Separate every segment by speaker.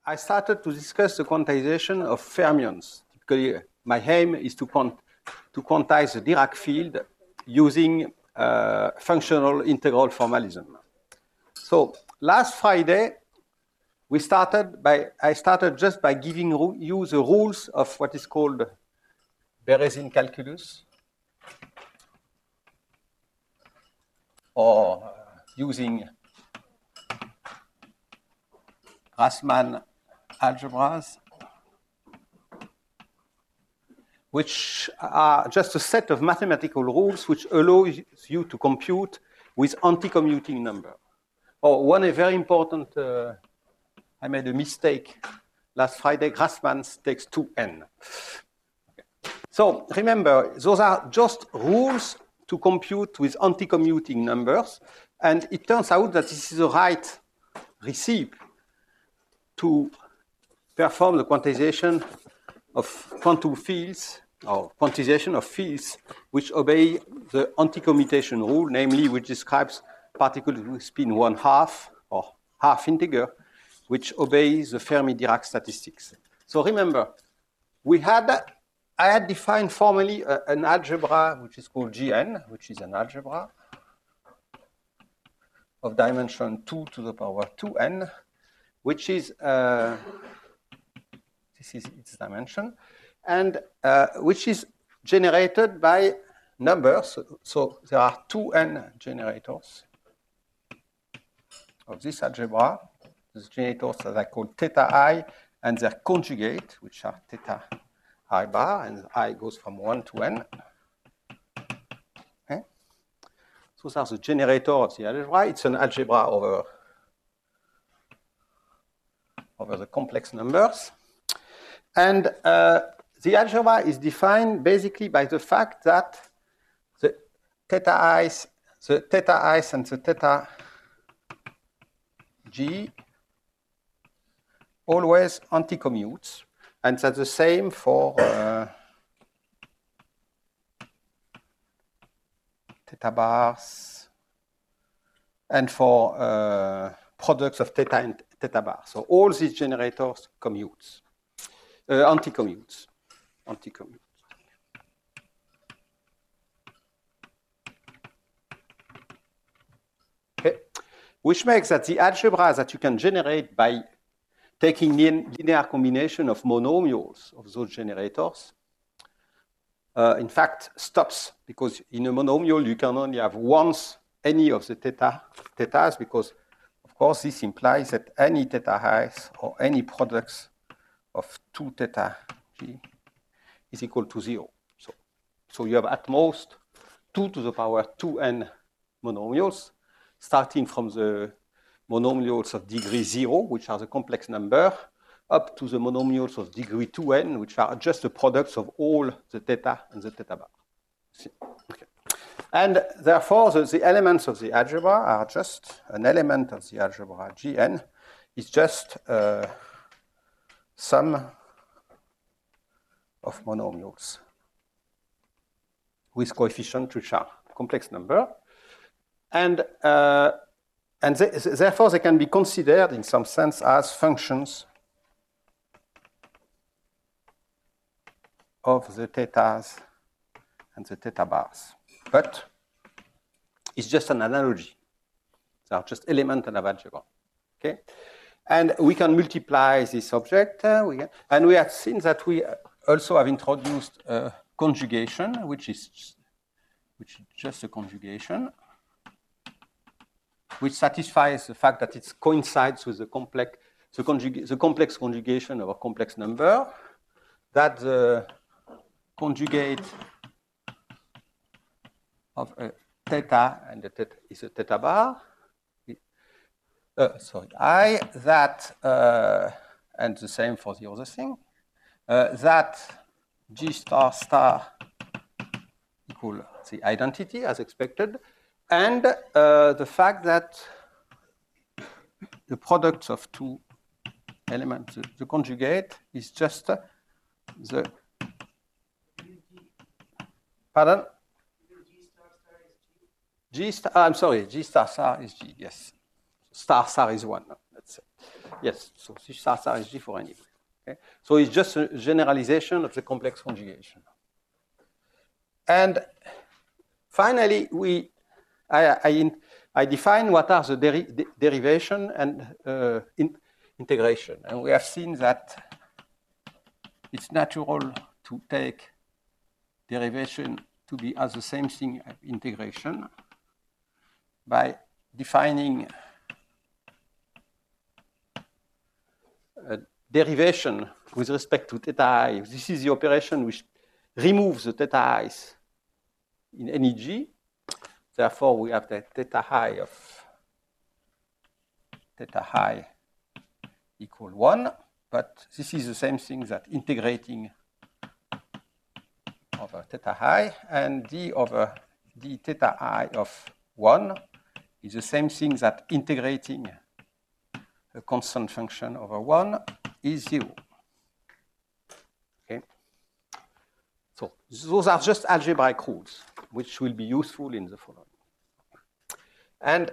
Speaker 1: I started to discuss the quantization of fermions. Typically, my aim is to quantize the Dirac field using functional integral formalism. So last Friday, I started just by giving you the rules of what is called Berezin calculus, or using Grassmann algebras, which are just a set of mathematical rules which allow you to compute with anti-commuting number. Oh, one very important, I made a mistake last Friday. Grassmann takes 2n. Okay. So remember, those are just rules to compute with anti-commuting numbers. And it turns out that this is the right recipe to perform the quantization of quantum fields, or quantization of fields which obey the anti-commutation rule, namely which describes particles with spin 1/2 or half integer, which obeys the Fermi-Dirac statistics. So remember, I had defined formally an algebra which is called Gn, which is an algebra of dimension 2 to the power 2n, which is this is its dimension, and which is generated by numbers. So there are 2n generators of this algebra. These generators that I call theta I, and their conjugate, which are theta I bar, and I goes from 1 to n. Okay. So those are the generator of the algebra. It's an algebra over the complex numbers. And the algebra is defined basically by the fact that the theta i's and the theta g always anti-commutes, and that's the same for theta bars and for products of theta and theta bar. So all these generators commutes, anti-commutes. Okay. Which makes that the algebra that you can generate by taking linear combination of monomials of those generators, in fact, stops, because in a monomial you can only have once any of the thetas, because of course this implies that any theta i's or any products of 2 theta g is equal to 0. So you have at most 2 to the power 2n monomials, starting from the monomials of degree 0, which are the complex number, up to the monomials of degree 2n, which are just the products of all the theta and the theta bar. Okay. And therefore, the elements of the algebra are just an element of the algebra Gn is just sum of monomials with coefficients which are complex number. And therefore, they can be considered in some sense as functions of the thetas and the theta bars. But it's just an analogy. They are just elements of algebra. Okay? And we can multiply this object. And we have seen that we also have introduced conjugation, which is just a conjugation, which satisfies the fact that it coincides with the complex conjugation of a complex number, that the conjugate of a theta and the theta is a theta bar. I, that, and the same for the other thing, that G star equal the identity as expected, and the fact that the product of 2 elements, the conjugate, is just the, pardon? G star is G, yes. Star is 1. let's say. Yes, so this is G for any. Okay? So it's just a generalization of the complex conjugation. And finally, I define what are the derivation and integration. And we have seen that it's natural to take derivation to be as the same thing as integration by defining a derivation with respect to theta I. This is the operation which removes the theta i's in any G. Therefore, we have the theta I equal 1. But this is the same thing that integrating over theta I, and d over d theta I of 1 is the same thing that integrating a constant function over 1 is 0. Okay? So those are just algebraic rules, which will be useful in the following. And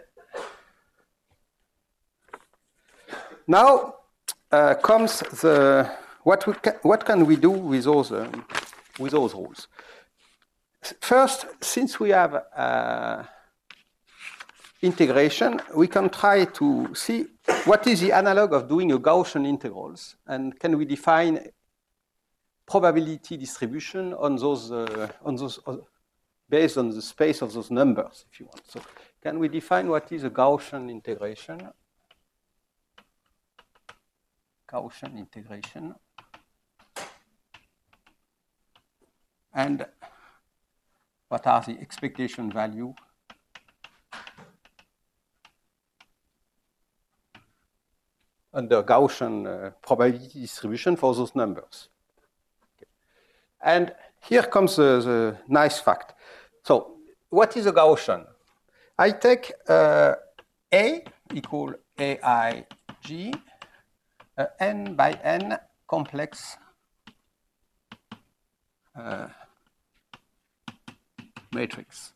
Speaker 1: now comes the what can we do with those rules? First, since we have integration, we can try to see what is the analog of doing a Gaussian integrals, and can we define probability distribution on those based on the space of those numbers, if you want. So, can we define what is a Gaussian integration? Gaussian integration. And what are the expectation value under Gaussian probability distribution for those numbers? Okay. And here comes the nice fact. So what is a Gaussian? I take A equal AIG, n by n complex matrix.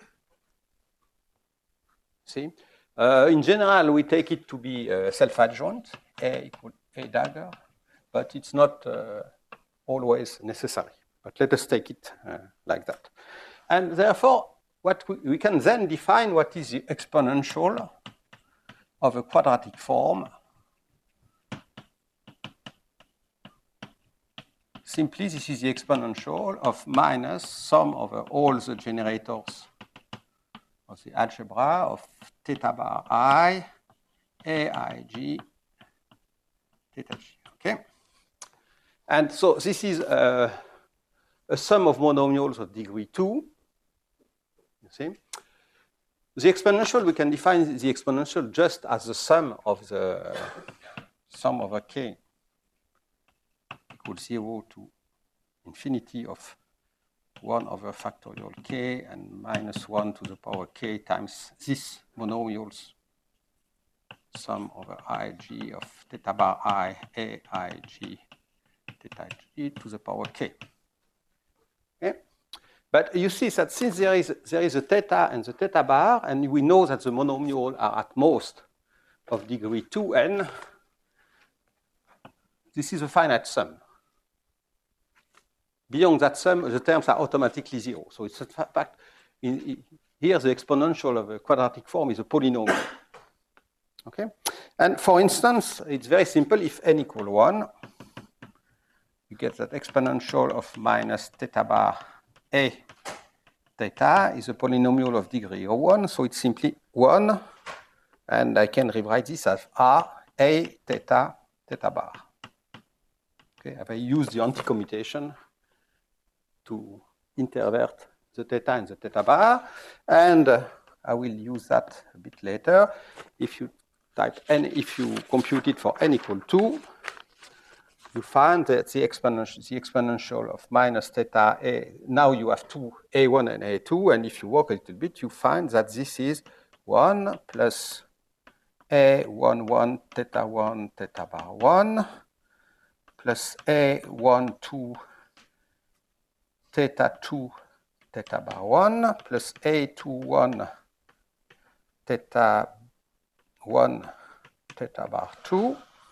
Speaker 1: See? In general, we take it to be self-adjoint, A equal A dagger, but it's not always necessary. But let us take it like that. And therefore, what we can then define what is the exponential of a quadratic form. Simply, this is the exponential of minus sum over all the generators of the algebra of theta bar I, AIG, theta G. Okay? And so this is a sum of monomials of degree 2. You see? The exponential, we can define the exponential just as the sum of the sum over k equals 0 to infinity of 1 over factorial k and minus 1 to the power k times this monomials sum over ig of theta bar I, aig, theta g to the power k. Okay? But you see that since there is a theta and the theta bar, and we know that the monomials are at most of degree 2n, this is a finite sum. Beyond that sum, the terms are automatically 0. So it's a fact, here the exponential of a quadratic form is a polynomial. Okay? And for instance, it's very simple. If n equal 1, you get that exponential of minus theta bar a theta is a polynomial of degree 1. So it's simply 1. And I can rewrite this as r a theta theta bar. Okay? If I use the anti-commutation to intervert the theta and the theta bar, and I will use that a bit later. If you type n, if you compute it for n equal 2, you find that the exponential of minus theta a, now you have two a1 and a2, and if you work a little bit, you find that this is 1 plus a11 theta 1 theta bar 1 plus a12 theta 2 theta bar 1 plus a21 theta 1 theta bar 2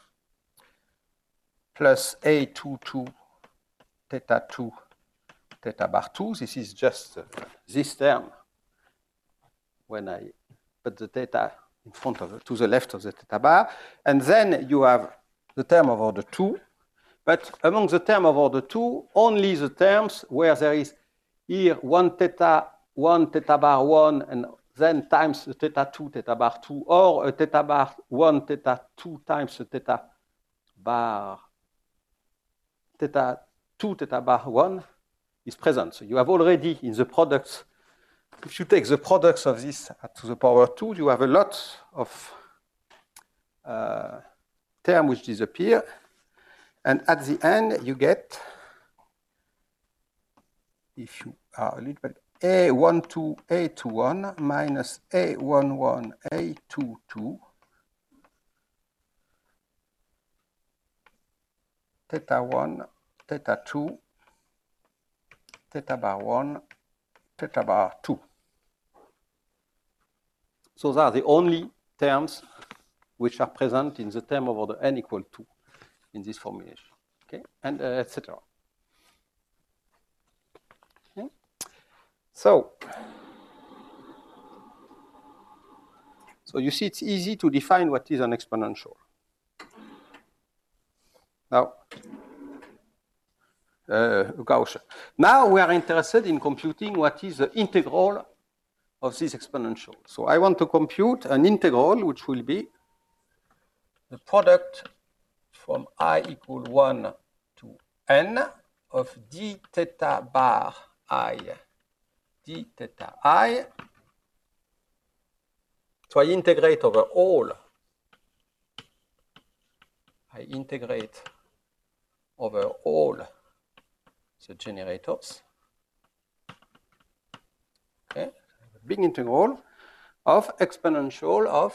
Speaker 1: plus A22 theta 2 theta bar 2. This is just this term when I put the theta in front of to the left of the theta bar. And then you have the term of order 2. But among the term of order 2, only the terms where there is here 1 theta bar 1, and then times the theta 2 theta bar 2, or a theta bar 1 theta 2 times the theta 2 theta bar 1 is present. So you have already in the products, if you take the products of this to the power 2, you have a lot of terms which disappear. And at the end, you get, if you are a little bit, A12, A21 minus A11, A22, theta 1, theta 2, theta bar 1, theta bar 2. So those are the only terms which are present in the term of order n equal 2 in this formulation, okay, and etc. Okay. So you see it's easy to define what is an exponential. Now, Gaussian. Now we are interested in computing what is the integral of this exponential. So I want to compute an integral which will be the product from I equal 1 to n of d theta bar I, d theta I. So I integrate over all. I integrate over all the generators. Okay, big integral of exponential of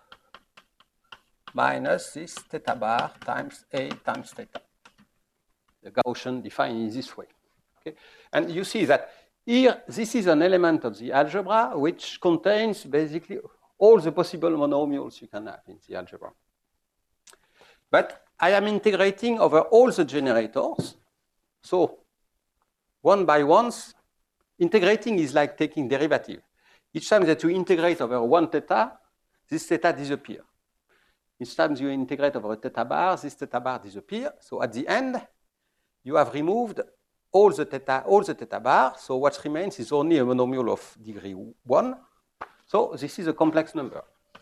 Speaker 1: minus this theta bar times A times theta. The Gaussian defined in this way. Okay? And you see that here, this is an element of the algebra which contains basically all the possible monomials you can have in the algebra. But I am integrating over all the generators. So one by one, integrating is like taking derivative. Each time that you integrate over 1 theta, this theta disappears. Each time you integrate over a theta bar, this theta bar disappears. So at the end, you have removed all the theta bar. So what remains is only a monomial of degree 1. So this is a complex number.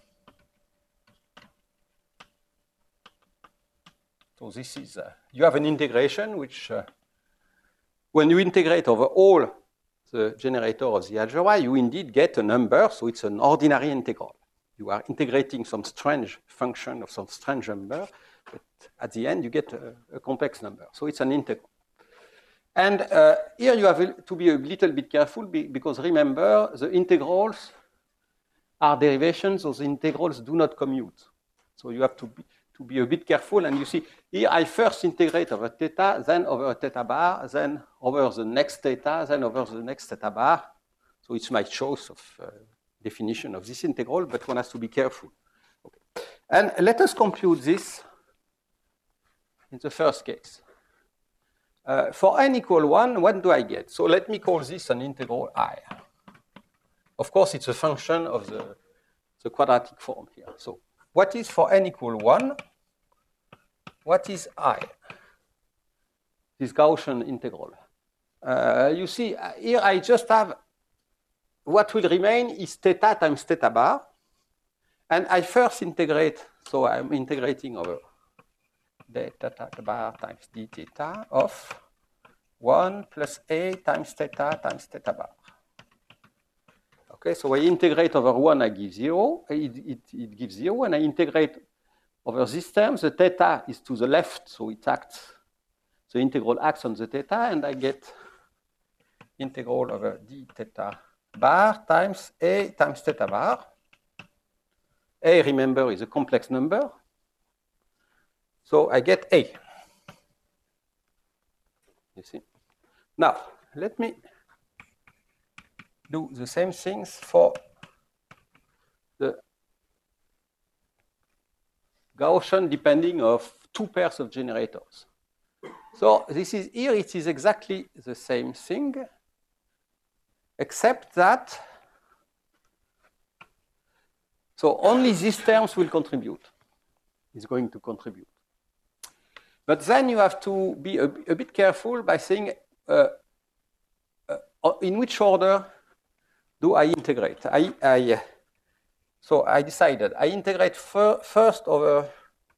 Speaker 1: So this is, you have an integration which, when you integrate over all the generator of the algebra, you indeed get a number. So it's an ordinary integral. You are integrating some strange function of some strange number, but at the end you get a complex number. So it's an integral. And here you have to be a little bit careful because remember, the integrals are derivations, so the integrals do not commute. So you have to be a bit careful. And you see, here I first integrate over theta, then over a theta bar, then over the next theta, then over the next theta bar. So it's my choice of definition of this integral, but one has to be careful. Okay. And let us compute this in the first case. For n equal 1, what do I get? So let me call this an integral I. Of course, it's a function of the quadratic form here. So what is for n equal 1? What is I? This Gaussian integral. You see, here I just have what will remain is theta times theta bar. And I first integrate, so I'm integrating over the theta bar times d theta of 1 plus A times theta bar. Okay, so I integrate over 1, I give 0. It gives 0. And I integrate over this term. The theta is to the left, so it acts, the integral acts on the theta, and I get integral over d theta bar times A times theta bar. A, remember, is a complex number. So I get A. You see? Now, let me do the same things for the Gaussian depending of two pairs of generators. So this is here, it is exactly the same thing, except that, so only these terms will contribute, is going to contribute. But then you have to be a bit careful by saying in which order do I integrate? So I decided I integrate first over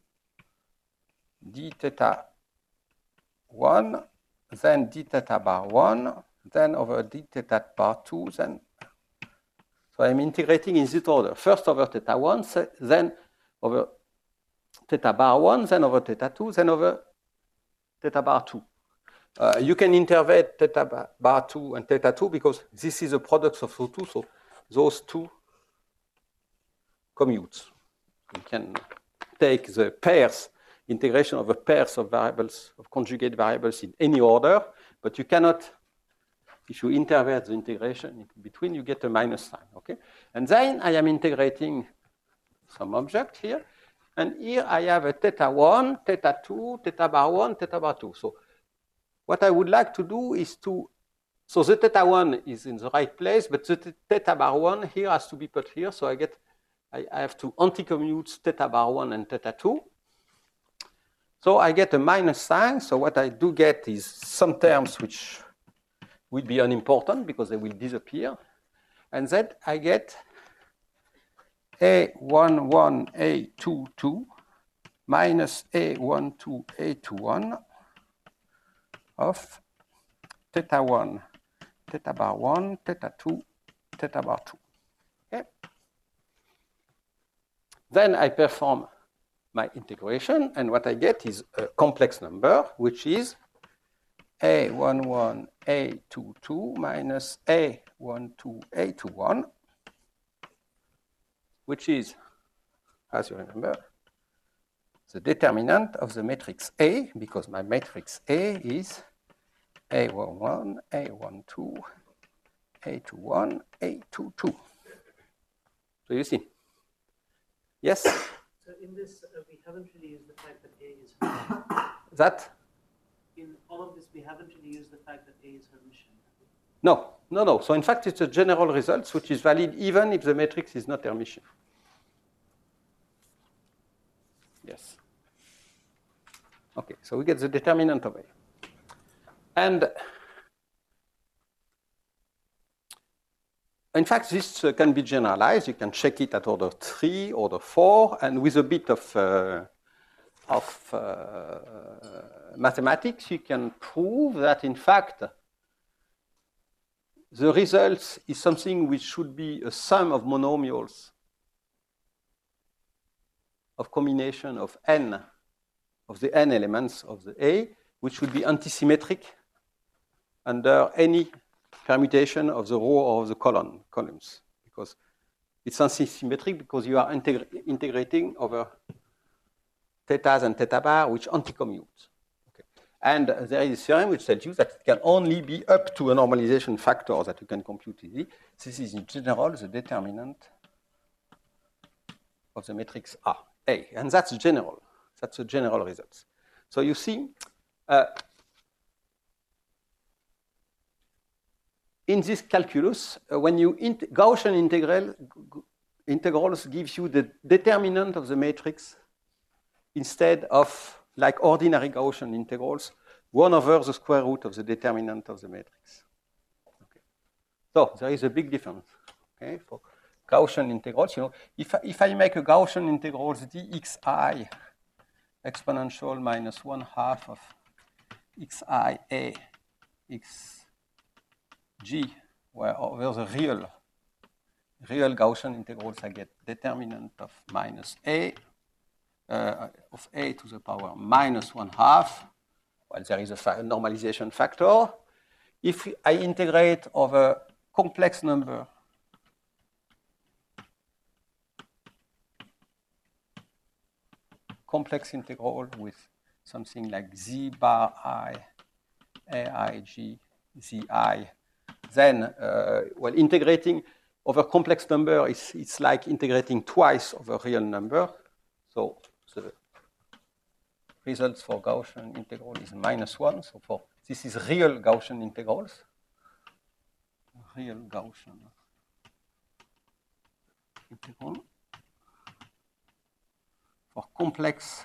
Speaker 1: d theta 1, then d theta bar 1, then over d theta bar 2, then. So I'm integrating in this order. First over theta 1, then over theta bar 1, then over theta 2, then over theta bar 2. You can interpret theta bar 2 and theta 2 because this is a product of those two, so those two commutes. You can take the pairs, integration of the pairs of variables, of conjugate variables in any order, but you cannot, if you interpret the integration in between, you get a minus sign, okay? And then I am integrating some object here, and here I have a theta 1, theta 2, theta bar 1, theta bar 2. So what I would like to do is to, so the theta 1 is in the right place, but the theta bar 1 here has to be put here, so I have to anti-commute theta bar 1 and theta 2. So I get a minus sign, so what I do get is some terms which will be unimportant because they will disappear. And then I get A11, A22 minus A12, A21 of theta 1, theta bar 1, theta 2, theta bar 2. Okay? Then I perform my integration, and what I get is a complex number, which is A11, A22 minus A12, A21, which is, as you remember, the determinant of the matrix A, because my matrix A is A11, A12, A21, A22. So you see. Yes?
Speaker 2: So in this, we haven't really used the fact that A is Hermitian.
Speaker 1: That?
Speaker 2: In all of this, we haven't really used the fact that A is Hermitian.
Speaker 1: No, no, no. So in fact, it's a general result, which is valid even if the matrix is not Hermitian. Yes. Okay, so we get the determinant of A. And in fact, this can be generalized. You can check it at order 3, order 4, and with a bit of mathematics, you can prove that, in fact, the result is something which should be a sum of monomials of combination of n, of the n elements of the A, which would be antisymmetric under any permutation of the row or of the columns, because it's antisymmetric because you are integrating over thetas and theta bar, which anti-commute. Okay. And there is a theorem which tells you that it can only be up to a normalization factor that you can compute easily. This is in general the determinant of the matrix A, and that's general. That's a general result. So you see, in this calculus, when you Gaussian integrals gives you the determinant of the matrix instead of, like ordinary Gaussian integrals, 1 over the square root of the determinant of the matrix. Okay. So there is a big difference. Okay, for Gaussian integrals, you know, if I make a Gaussian integrals dxi exponential minus 1/2 of xi a xg, where over the real Gaussian integrals I get determinant of minus a of a to the power minus 1/2. Well, there is a normalization factor. If I integrate over complex number complex integral with something like z bar I, aig, zi, then, well, integrating over complex number it's like integrating twice over real number. So the results for Gaussian integral is -1. So for this is real Gaussian integrals. Real Gaussian integral. For complex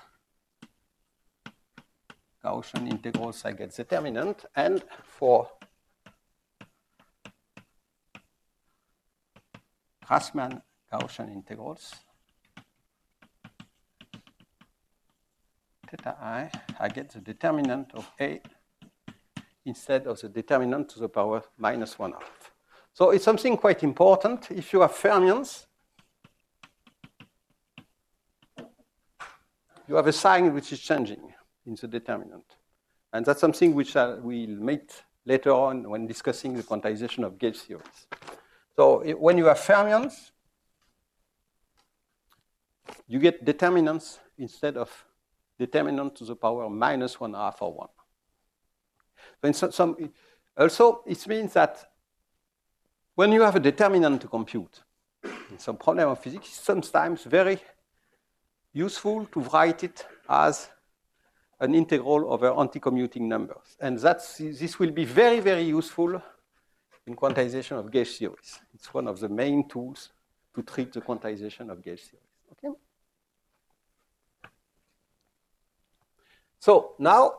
Speaker 1: Gaussian integrals, I get determinant, and for Grassmann Gaussian integrals, theta I get the determinant of A instead of the determinant to the power -1/2. So it's something quite important. If you have fermions, you have a sign which is changing in the determinant. And that's something which we'll meet later on when discussing the quantization of gauge theories. So when you have fermions, you get determinants instead of determinant to the power -1/2 or 1. Also, it means that when you have a determinant to compute, in some problem of physics, it's sometimes very useful to write it as an integral over anti-commuting numbers. And this will be very, very useful in quantization of gauge theories. It's one of the main tools to treat the quantization of gauge theories. Okay? So now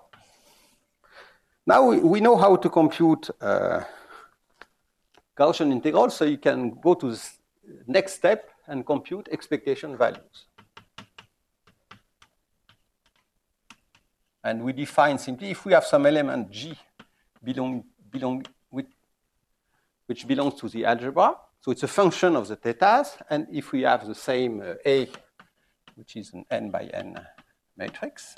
Speaker 1: we know how to compute Gaussian integrals, so you can go to the next step and compute expectation values. And we define simply if we have some element G which belongs to the algebra, so it's a function of the thetas, and if we have the same A, which is an n by n matrix,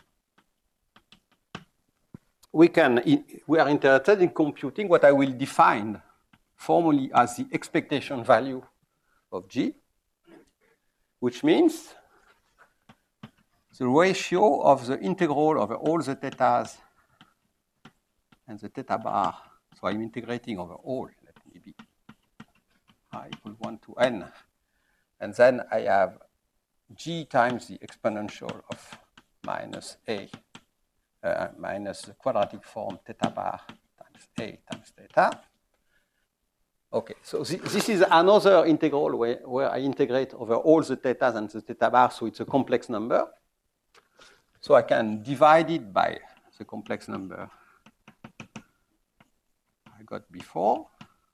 Speaker 1: we are interested in computing what I will define formally as the expectation value of G, which means the ratio of the integral over all the thetas and the theta bar. So I'm integrating over all, let me be I equal 1 to n. And then I have G times the exponential of minus A minus the quadratic form theta bar times A times theta. Okay, so this is another integral where I integrate over all the thetas and the theta bar, so it's a complex number. So I can divide it by the complex number I got before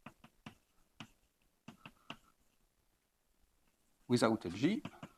Speaker 1: without a G,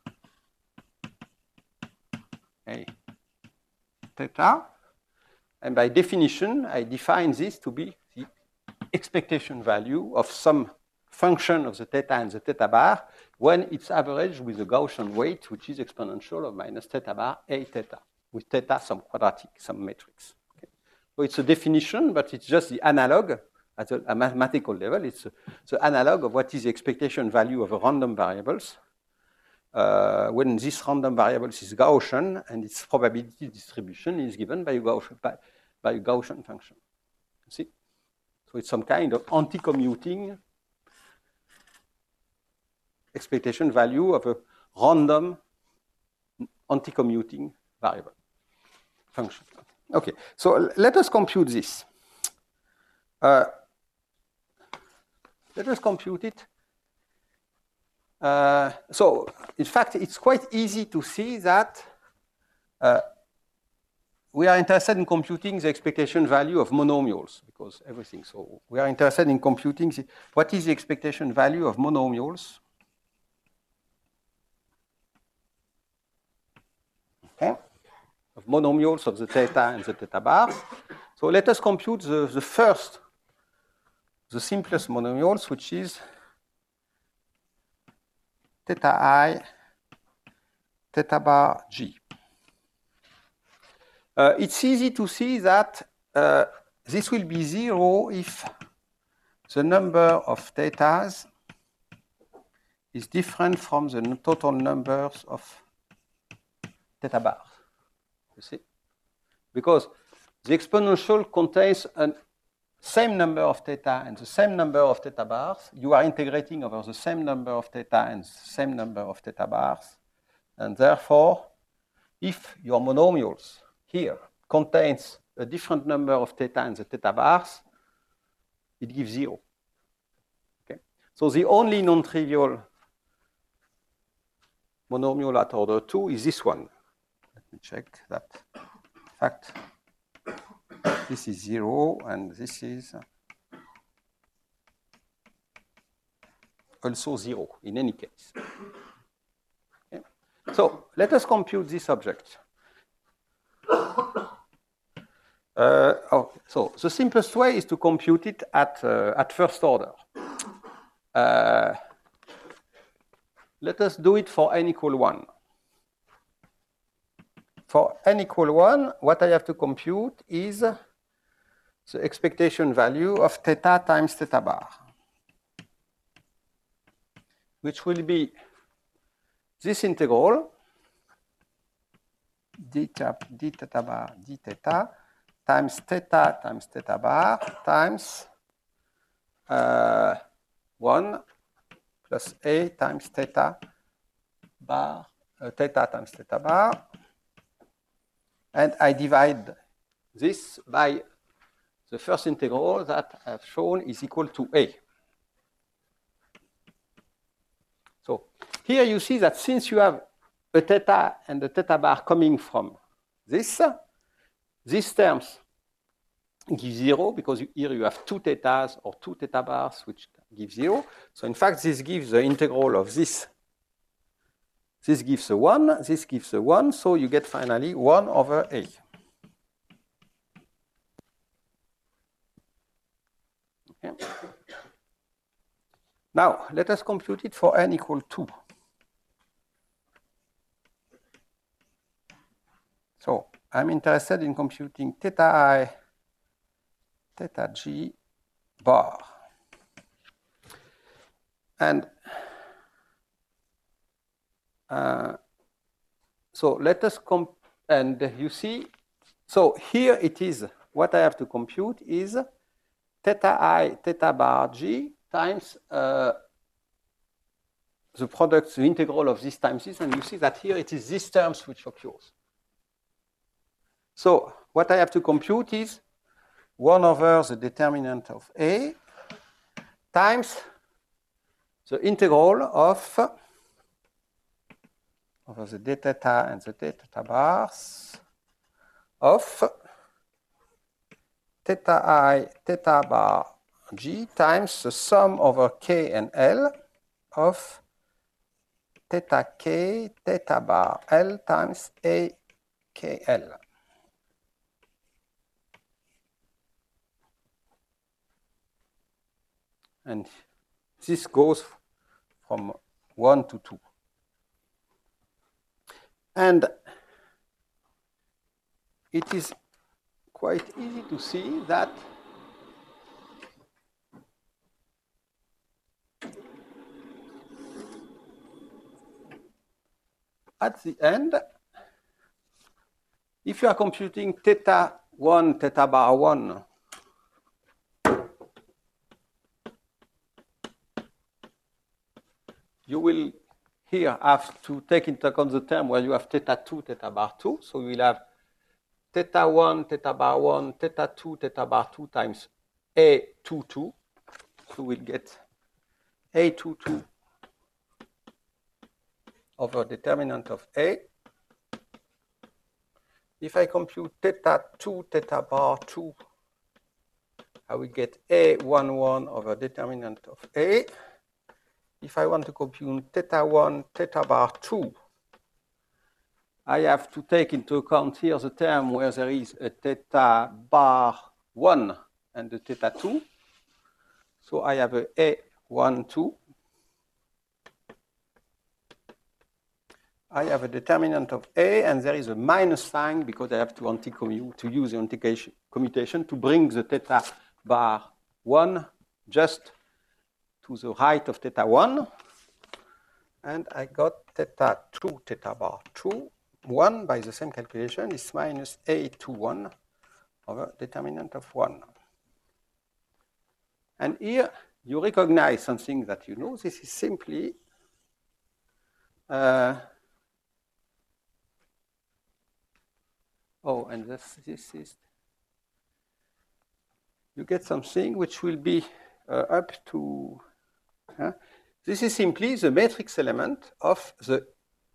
Speaker 1: A theta, and by definition, I define this to be the expectation value of some function of the theta and the theta bar when it's averaged with the Gaussian weight, which is exponential of minus theta bar A theta, with theta some quadratic, some matrix. Okay. So it's a definition, but it's just the analog at a mathematical level. It's the analog of what is the expectation value of a random variables when this random variables is Gaussian and its probability distribution is given by a Gaussian function. You see? So it's some kind of anti-commuting expectation value of a random anti-commuting variable function. Okay, so let us compute this. Let us compute it. So, in fact, it's quite easy to see that we are interested in computing the expectation value of monomials, because everything. So we are interested in computing what is the expectation value of monomials. Okay, of monomials of the theta and the theta bar. So let us compute the simplest monomials, which is theta I, theta bar G. It's easy to see that this will be 0 if the number of thetas is different from the total numbers of theta bars. You see? Because the exponential contains a same number of theta and the same number of theta bars. You are integrating over the same number of theta and the same number of theta bars. And therefore, if your monomials here contains a different number of theta and the theta bars, it gives 0. Okay? So the only non-trivial monomial at order 2 is this one. Let me check that. In fact, this is 0, and this is also 0 in any case. Okay? So let us compute this object. So the simplest way is to compute it at first order. Let us do it for n equal 1. For n equal 1, what I have to compute is the expectation value of theta times theta bar, which will be this integral d theta bar d theta times theta bar times 1 plus a times theta bar, theta times theta bar. And I divide this by the first integral that I've shown is equal to a. So here you see that since you have a theta and a theta bar coming from this, these terms give 0 because here you have 2 thetas or 2 theta bars which give 0. So in fact, this gives the integral of this. This gives a 1, this gives a 1, so you get finally 1 over a. Okay. Now, let us compute it for n equal 2. So I'm interested in computing theta I, theta g bar. And so let us and you see, so here it is, what I have to compute is theta I, theta bar g times the product, the integral of this times this, and you see that here it is these terms which occurs. So what I have to compute is 1 over the determinant of a times the integral of over the d theta and the d theta bars of theta I, theta bar g times the sum over k and l of theta k, theta bar l times a k l. And this goes from 1 to 2. And it is quite easy to see that at the end, if you are computing theta 1, theta bar 1, you will here have to take into account the term where you have theta 2, theta bar 2. So you will have theta 1, theta bar 1, theta 2, theta bar 2 times A22. So we'll get A22 over determinant of A. If I compute theta 2, theta bar 2, I will get A11 over determinant of A. If I want to compute theta 1, theta bar 2, I have to take into account here the term where there is a theta bar 1 and a theta 2. So I have a A12. I have a determinant of A, and there is a minus sign because I have to use the anti-commutation to bring the theta bar 1 just to the right of theta 1. And I got theta 2, theta bar 2. 1 by the same calculation is minus A21 over determinant of 1. And here you recognize something that you know. This is simply Oh, and this is, you get something which will be up to, this is simply the matrix element of the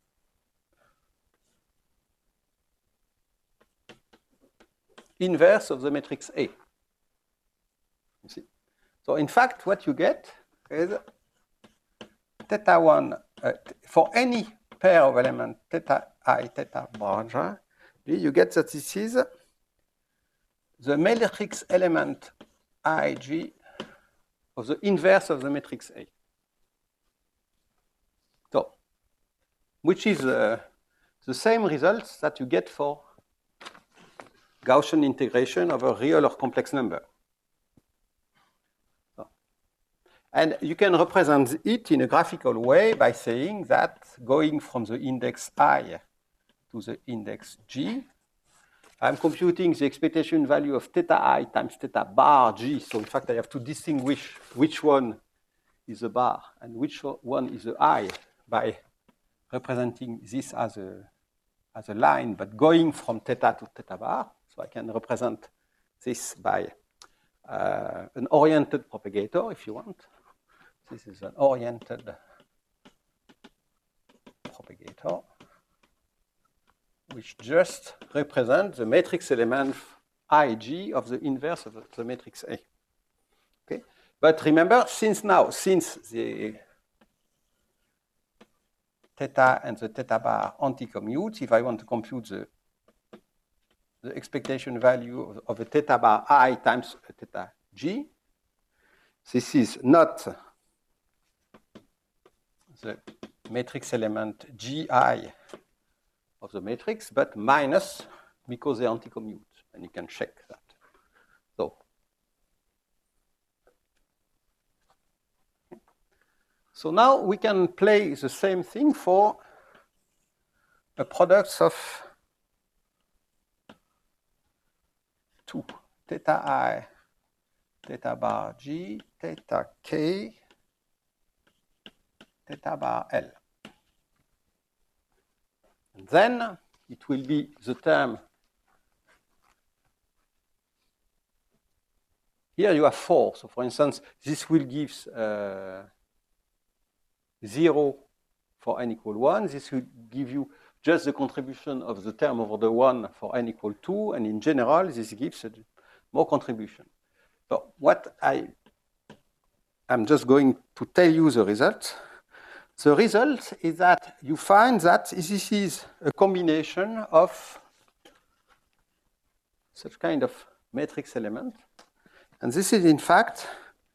Speaker 1: inverse of the matrix A. You see? So in fact, what you get is theta 1, for any pair of elements, theta I, theta bar j, you get that this is the matrix element Ig of the inverse of the matrix A. So, which is the same results that you get for Gaussian integration of a real or complex number. So, and you can represent it in a graphical way by saying that going from the index I to the index G, I'm computing the expectation value of theta I times theta bar G. So in fact, I have to distinguish which one is a bar and which one is a I by representing this as a line, but going from theta to theta bar. So I can represent this by an oriented propagator, if you want. This is an oriented propagator, which just represents the matrix element Ig of the inverse of the matrix A. Okay, but remember, since the theta and the theta bar anti-commute, if I want to compute the expectation value of a theta bar I times a theta G, this is not the matrix element Gi of the matrix, but minus because they anti-commute, and you can check that. So now we can play the same thing for a product of 2 theta I, theta bar G, theta K, theta bar L. And then it will be the term. Here you have 4. So for instance, this will give 0 for n equal 1. This will give you just the contribution of the term over the 1 for n equal 2. And in general, this gives more contribution. So what I'm just going to tell you the result. The result is that you find that this is a combination of such kind of matrix element. And this is, in fact,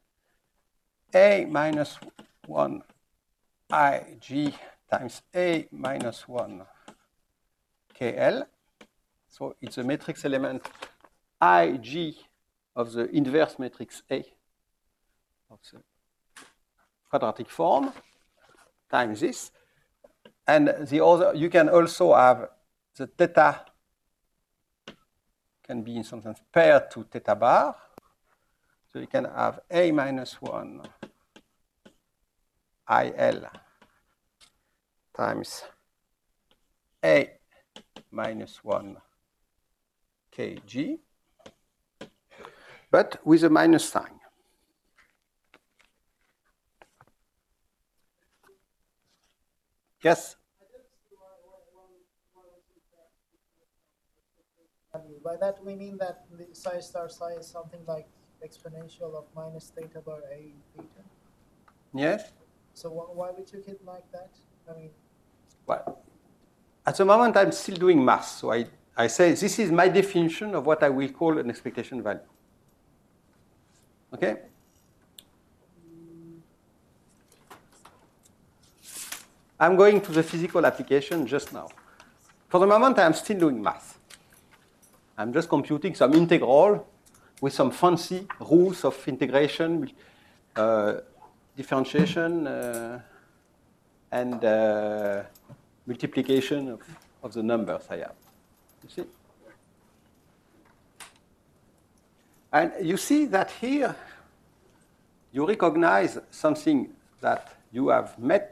Speaker 1: A minus 1 Ig times A minus 1 KL. So it's a matrix element Ig of the inverse matrix A of the quadratic form times this. And the other, you can also have the theta can be in some sense paired to theta bar. So you can have A minus 1 IL times A minus 1 KG, but with a minus sign. Yes?
Speaker 3: By that we mean that the psi star psi is something like exponential of minus theta bar A theta?
Speaker 1: Yes?
Speaker 3: So why we took it like that? I mean,
Speaker 1: well, at the moment I'm still doing math, so I say this is my definition of what I will call an expectation value. Okay? I'm going to the physical application just now. For the moment, I'm still doing math. I'm just computing some integral with some fancy rules of integration, differentiation, and multiplication of the numbers I have. You see? And you see that here you recognize something that you have met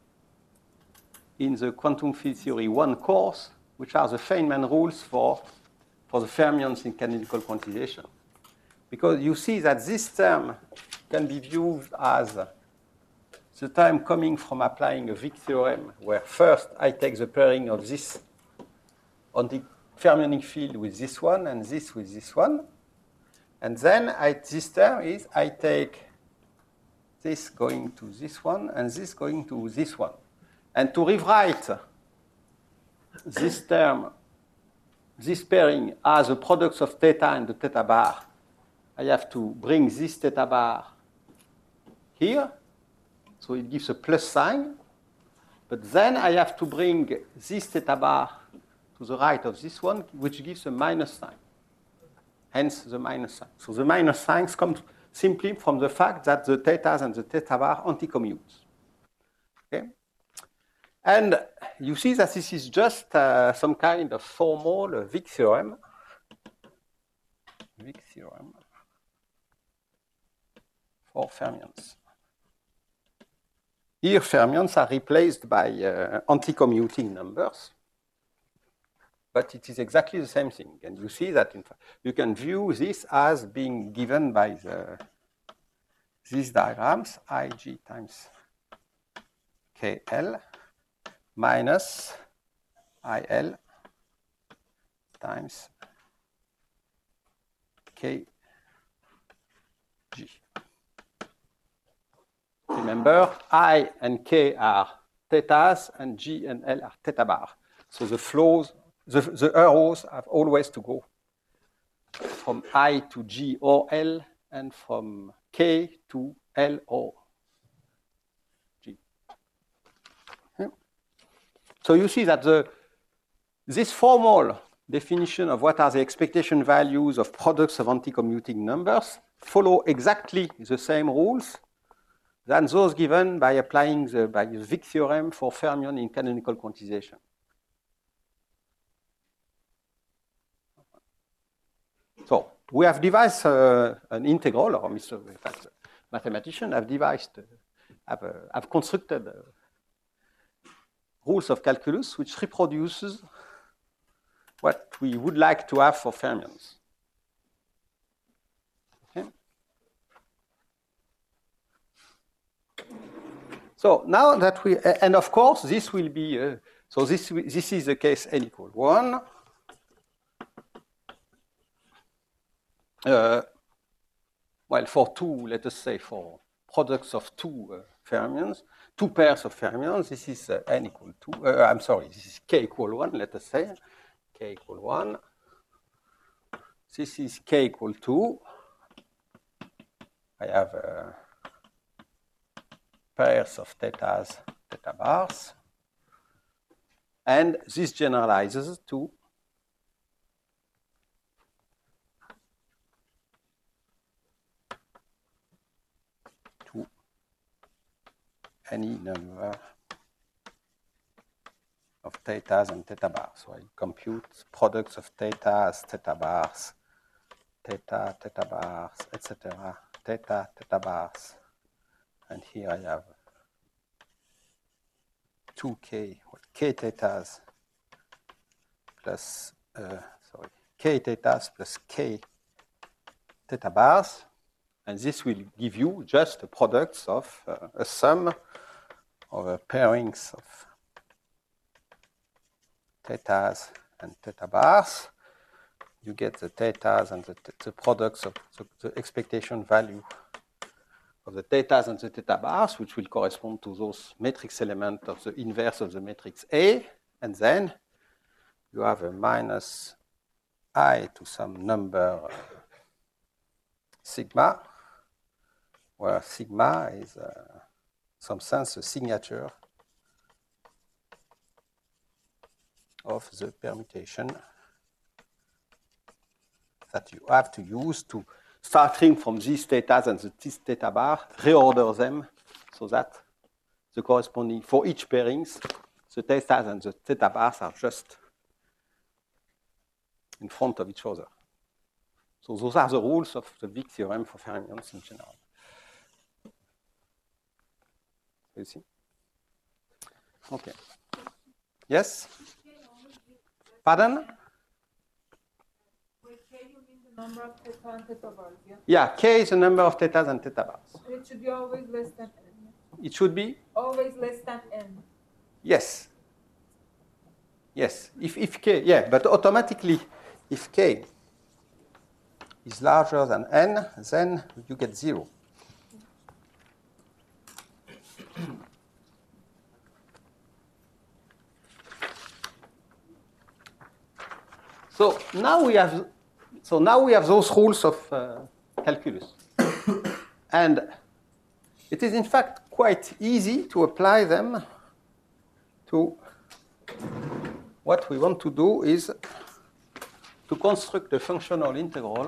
Speaker 1: in the quantum field theory 1 course, which are the Feynman rules for for the fermions in canonical quantization. Because you see that this term can be viewed as the term coming from applying a Wick theorem, where first I take the pairing of this anti-fermionic field with this one and this with this one. And then this term is I take this going to this one and this going to this one. And to rewrite this term, this pairing as a product of theta and the theta bar, I have to bring this theta bar here. So it gives a plus sign. But then I have to bring this theta bar to the right of this one, which gives a minus sign. Hence the minus sign. So the minus signs come simply from the fact that the thetas and the theta bar anticommute. Okay? And you see that this is just some kind of formal Wick theorem. Wick theorem for fermions. Here, fermions are replaced by anticommuting numbers. But it is exactly the same thing. And you see that in fact, you can view this as being given by these diagrams, Ig times KL minus IL times KG. Remember, I and K are thetas, and G and L are theta bar. So the flows, the arrows have always to go from I to G or L, and from K to L or G. Okay. So you see that this formal definition of what are the expectation values of products of anticommuting numbers follow exactly the same rules than those given by applying the Wick theorem for fermion in canonical quantization. So we have devised an integral, or in fact, mathematicians have devised, have constructed rules of calculus which reproduces what we would like to have for fermions. Okay. So now that we, and of course, this will be, so this is the case n equal 1. Well, for two, let us say for products of two fermions, two pairs of fermions, this is n equal 2. I'm sorry, this is k equal 1, let us say. K equal 1. This is k equal 2. I have pairs of thetas, theta bars. And this generalizes to any number of thetas and theta bars. So I compute products of thetas, theta bars, theta, theta bars, etc. Theta, theta bars. And here I have 2k, k thetas plus, k thetas plus k theta bars. And this will give you just the products of a sum of pairings of thetas and theta bars. You get the thetas and the products of the expectation value of the thetas and the theta bars, which will correspond to those matrix elements of the inverse of the matrix A. And then you have a minus I to some number sigma, where sigma is, in some sense, a signature of the permutation that you have to use to, starting from these thetas and this theta bar, reorder them so that the corresponding, for each pairings, the thetas and the theta bars are just in front of each other. So those are the rules of the Wick theorem for fermions in general. You see? Okay. Yes? Pardon?
Speaker 4: Number of theta and theta bars, yeah?
Speaker 1: Yeah, k is the number of thetas and theta bars.
Speaker 4: And it should be always less than n.
Speaker 1: It should be?
Speaker 4: Always less than n.
Speaker 1: Yes. Yes, if k, yeah, but automatically, if k is larger than n, then you get 0. So now we have those rules of calculus. And it is in fact quite easy to apply them to what we want to do is to construct a functional integral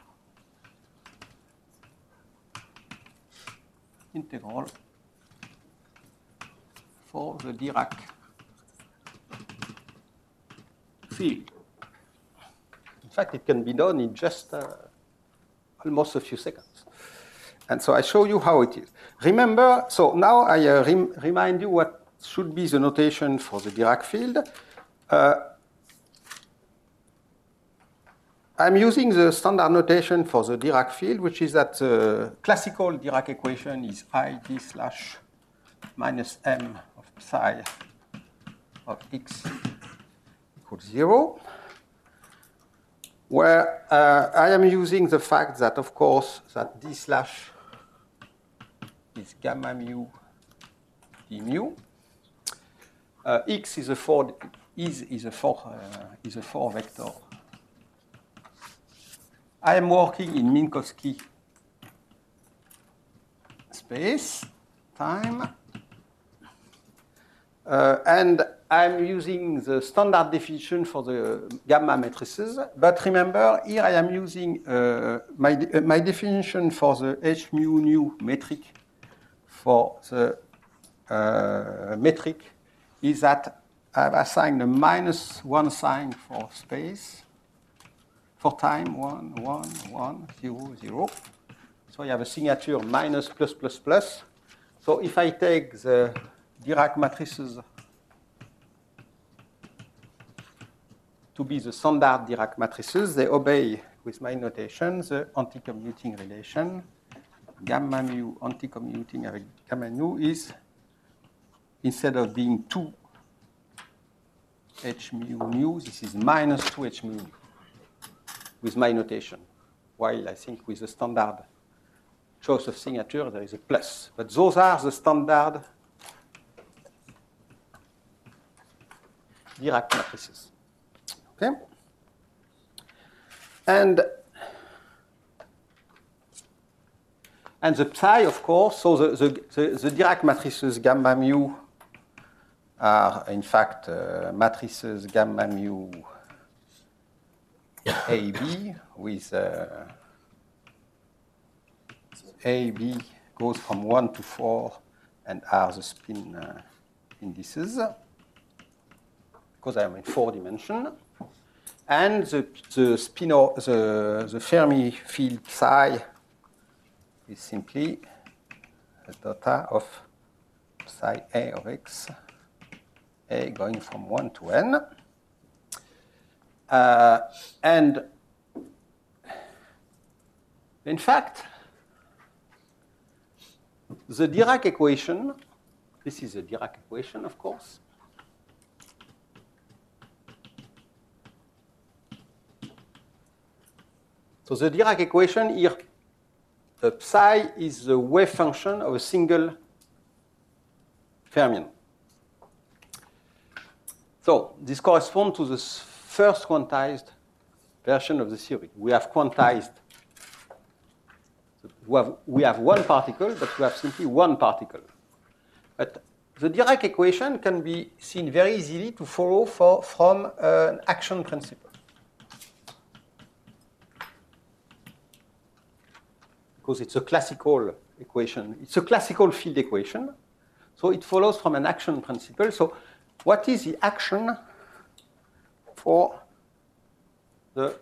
Speaker 1: for the Dirac field. In fact, it can be done in just almost a few seconds. And so I show you how it is. Remember, so now I remind you what should be the notation for the Dirac field. I'm using the standard notation for the Dirac field, which is that the classical Dirac equation is id slash minus m of psi of x equals 0, where I am using the fact that, of course, that d slash is gamma mu d mu. X is a 4 vector. I am working in Minkowski space, time, and I'm using the standard definition for the gamma matrices. But remember, here I am using my definition for the h mu nu metric for the metric is that I've assigned a -1 sign for space, for time, 1, 1, 1, 0, 0. So I have a signature minus plus plus plus. So if I take the Dirac matrices to be the standard Dirac matrices, they obey, with my notation, the anti-commuting relation. Gamma mu anti-commuting avec gamma nu is, instead of being 2 h mu nu, this is minus 2 h mu nu with my notation. While I think with the standard choice of signature, there is a plus. But those are the standard Dirac matrices. Okay? And the psi, of course, so the Dirac matrices gamma mu are, in fact, matrices gamma mu AB, with AB goes from 1 to 4 and are the spin indices, because I am in 4 dimensions. And the Fermi field psi is simply the data of psi A of x, A going from 1 to n. And in fact, the Dirac equation, this is the Dirac equation, of course. So the Dirac equation here, psi is the wave function of a single fermion. So this corresponds to the first quantized version of the theory. We have quantized, we have one particle, but we have simply one particle. But the Dirac equation can be seen very easily to follow from an action principle. Because it's a classical equation. It's a classical field equation. So it follows from an action principle. So what is the action for the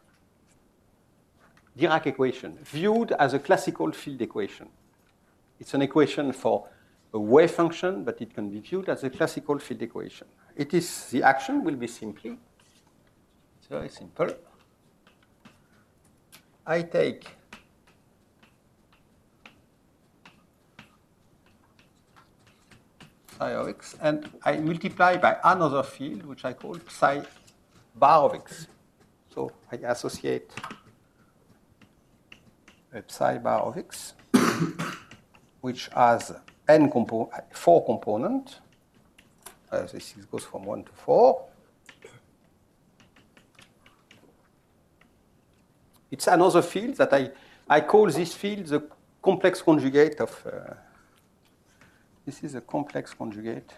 Speaker 1: Dirac equation, viewed as a classical field equation? It's an equation for a wave function, but it can be viewed as a classical field equation. It is, the action will be simply, it's very simple. I take psi of x, and I multiply by another field, which I call psi bar of x. So I associate a psi bar of x, which has four components. This goes from 1 to 4. It's another field that I call this field the complex conjugate of, this is a complex conjugate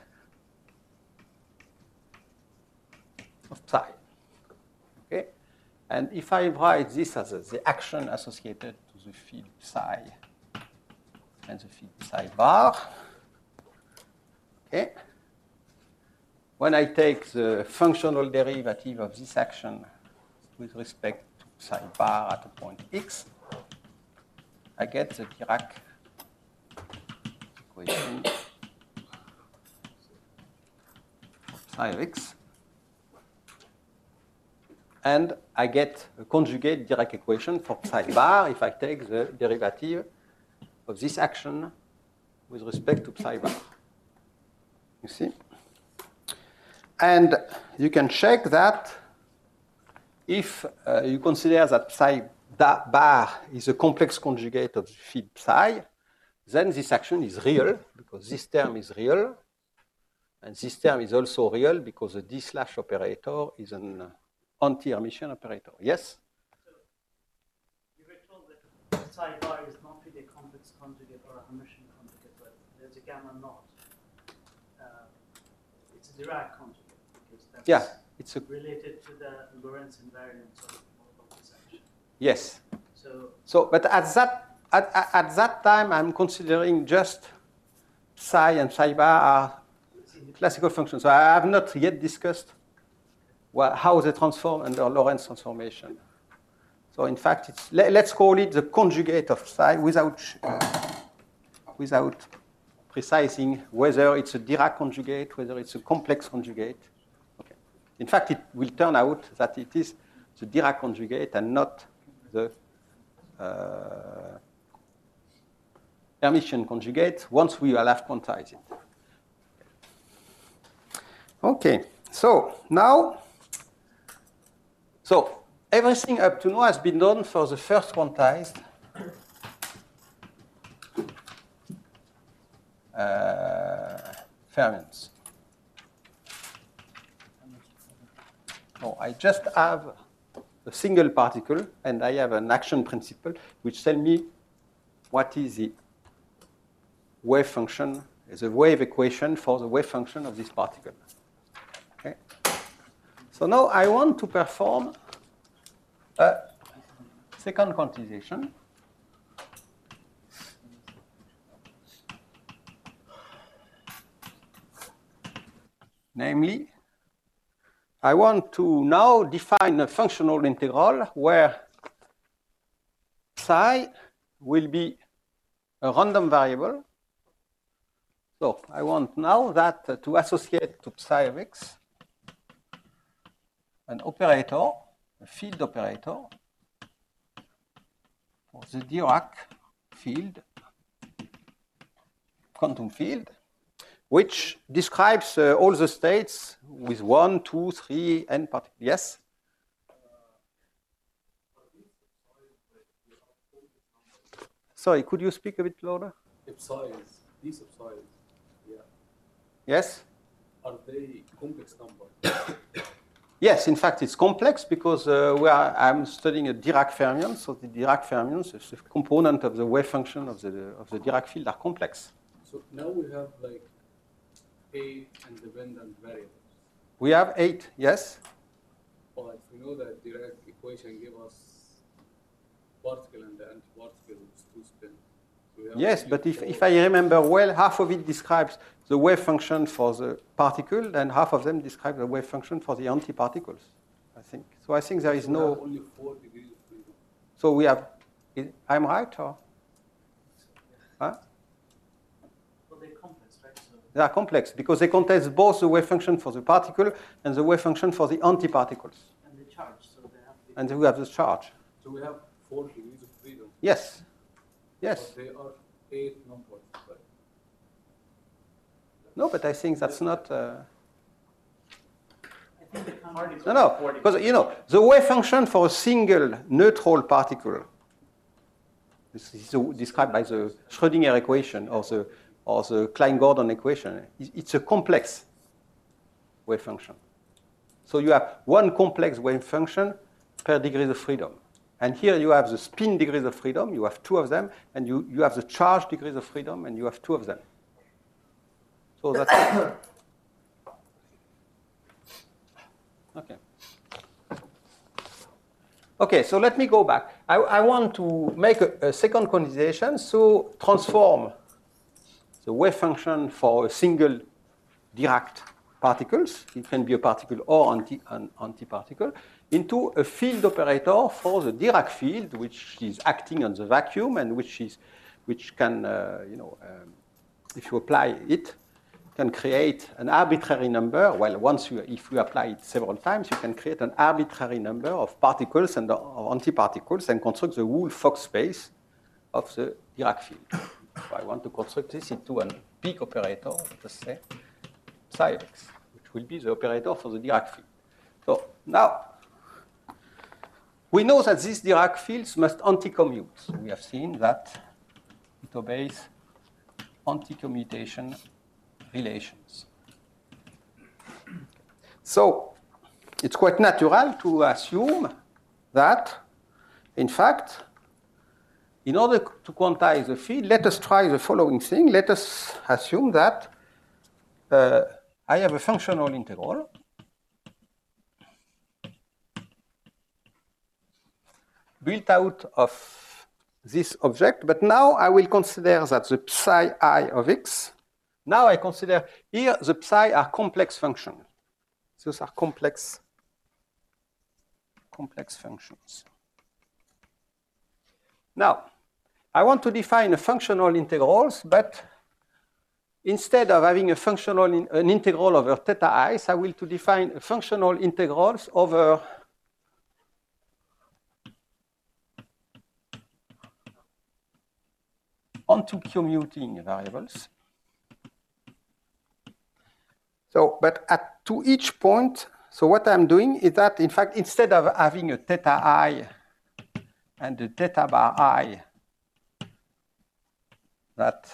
Speaker 1: of psi. Okay? And if I write this as the action associated to the field psi and the field psi bar, okay? When I take the functional derivative of this action with respect to psi bar at a point x, I get the Dirac equation for psi of x. And I get a conjugate Dirac equation for psi bar if I take the derivative of this action with respect to psi bar. You see? And you can check that if you consider that psi bar is a complex conjugate of the field psi, then this action is real, because this term is real. And this term is also real because the d slash operator is an anti-Hermitian operator. Yes?
Speaker 2: So you were told that psi bar is not really a complex conjugate or a Hermitian conjugate, but there's a gamma naught. It's a Dirac conjugate because that's
Speaker 1: it's a,
Speaker 2: related to the Lorentz invariance of this action.
Speaker 1: yes.
Speaker 2: So
Speaker 1: But at that time, I'm considering just psi and psi bar are classical functions. So I have not yet discussed how they transform under Lorentz transformation. So in fact, let's call it the conjugate of psi without precising whether it's a Dirac conjugate, whether it's a complex conjugate. Okay. In fact, it will turn out that it is the Dirac conjugate and not the Hermitian conjugate once we will have quantized it. Okay, so now, everything up to now has been done for the first quantized fermions. So I just have a single particle, and I have an action principle which tells me what is the wave function, the wave equation for the wave function of this particle. Okay. So now I want to perform a second quantization. Namely, I want to now define a functional integral where psi will be a random variable. So I want now that to associate to psi of x an operator, a field operator, for the Dirac field, quantum field, which describes all the states with 1, 2, 3, n particles. Yes? Sorry, could you speak a bit louder?
Speaker 5: These psi's, yeah.
Speaker 1: Yes?
Speaker 5: Are they complex numbers?
Speaker 1: Yes, in fact, it's complex because I'm studying a Dirac fermion. So the Dirac fermions, the component of the wave function of the Dirac field, are complex.
Speaker 5: So now we have like 8 independent variables.
Speaker 1: We have 8, yes?
Speaker 5: But we know that Dirac equation gives us particle and the antiparticle with 2 spin. So
Speaker 1: yes, but if I remember well, half of it describes the wave function for the particle, and half of them describe the wave function for the antiparticles, I think. So I think there is no...
Speaker 5: only 4 degrees of freedom.
Speaker 1: So we have... I'm right, or? Huh?
Speaker 2: well, they're complex, right? So
Speaker 1: They are complex because they contain both the wave function for the particle and the wave function for the antiparticles.
Speaker 2: and they charge, so they have to be
Speaker 1: And we have the charge.
Speaker 5: So we have 4 degrees of freedom.
Speaker 1: Yes. Yes.
Speaker 5: But they are 8 numbers, right?
Speaker 1: No, but I think that's not.
Speaker 2: I think the conjugate
Speaker 1: No, because the wave function for a single neutral particle, this is described by the Schrödinger equation or the Klein-Gordon equation. It's a complex wave function. So you have one complex wave function per degrees of freedom. And here you have the spin degrees of freedom, you have 2 of them, and you have the charge degrees of freedom, and you have 2 of them. So that's it. Okay. Okay, so let me go back. I want to make a second quantization, so transform the wave function for a single Dirac particles, it can be a particle or an antiparticle, into a field operator for the Dirac field, which is acting on the vacuum and which can, if you apply it, can create an arbitrary number. Well, if you apply it several times, you can create an arbitrary number of particles and of antiparticles and construct the whole Fock space of the Dirac field. So I want to construct this into a peak operator, let us say, psi of x, which will be the operator for the Dirac field. So now, we know that these Dirac fields must anticommute. So we have seen that it obeys anticommutation relations. So it's quite natural to assume that, in fact, in order to quantize the field, let us try the following thing. Let us assume that I have a functional integral built out of this object, but now I will consider that the psi I of x, now I consider here the psi are complex functions. Those are complex functions. Now, I want to define a functional integrals, but instead of having an integral over theta i's, I will to define a functional integrals over anti-commuting variables. So, but to each point, so what I'm doing is that, in fact, instead of having a theta I and a theta bar I, that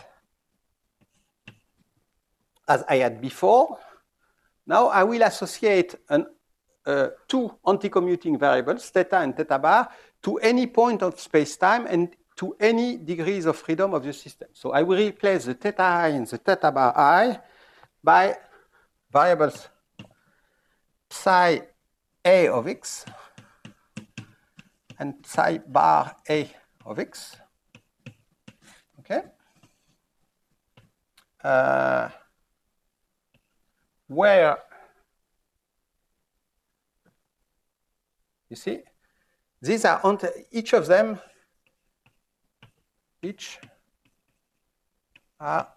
Speaker 1: as I had before, now I will associate two anti-commuting variables, theta and theta bar, to any point of space-time and to any degrees of freedom of the system. So I will replace the theta I and the theta bar I by variables psi A of x and psi bar A of x. Okay? Where, you see, these are, each of them, each are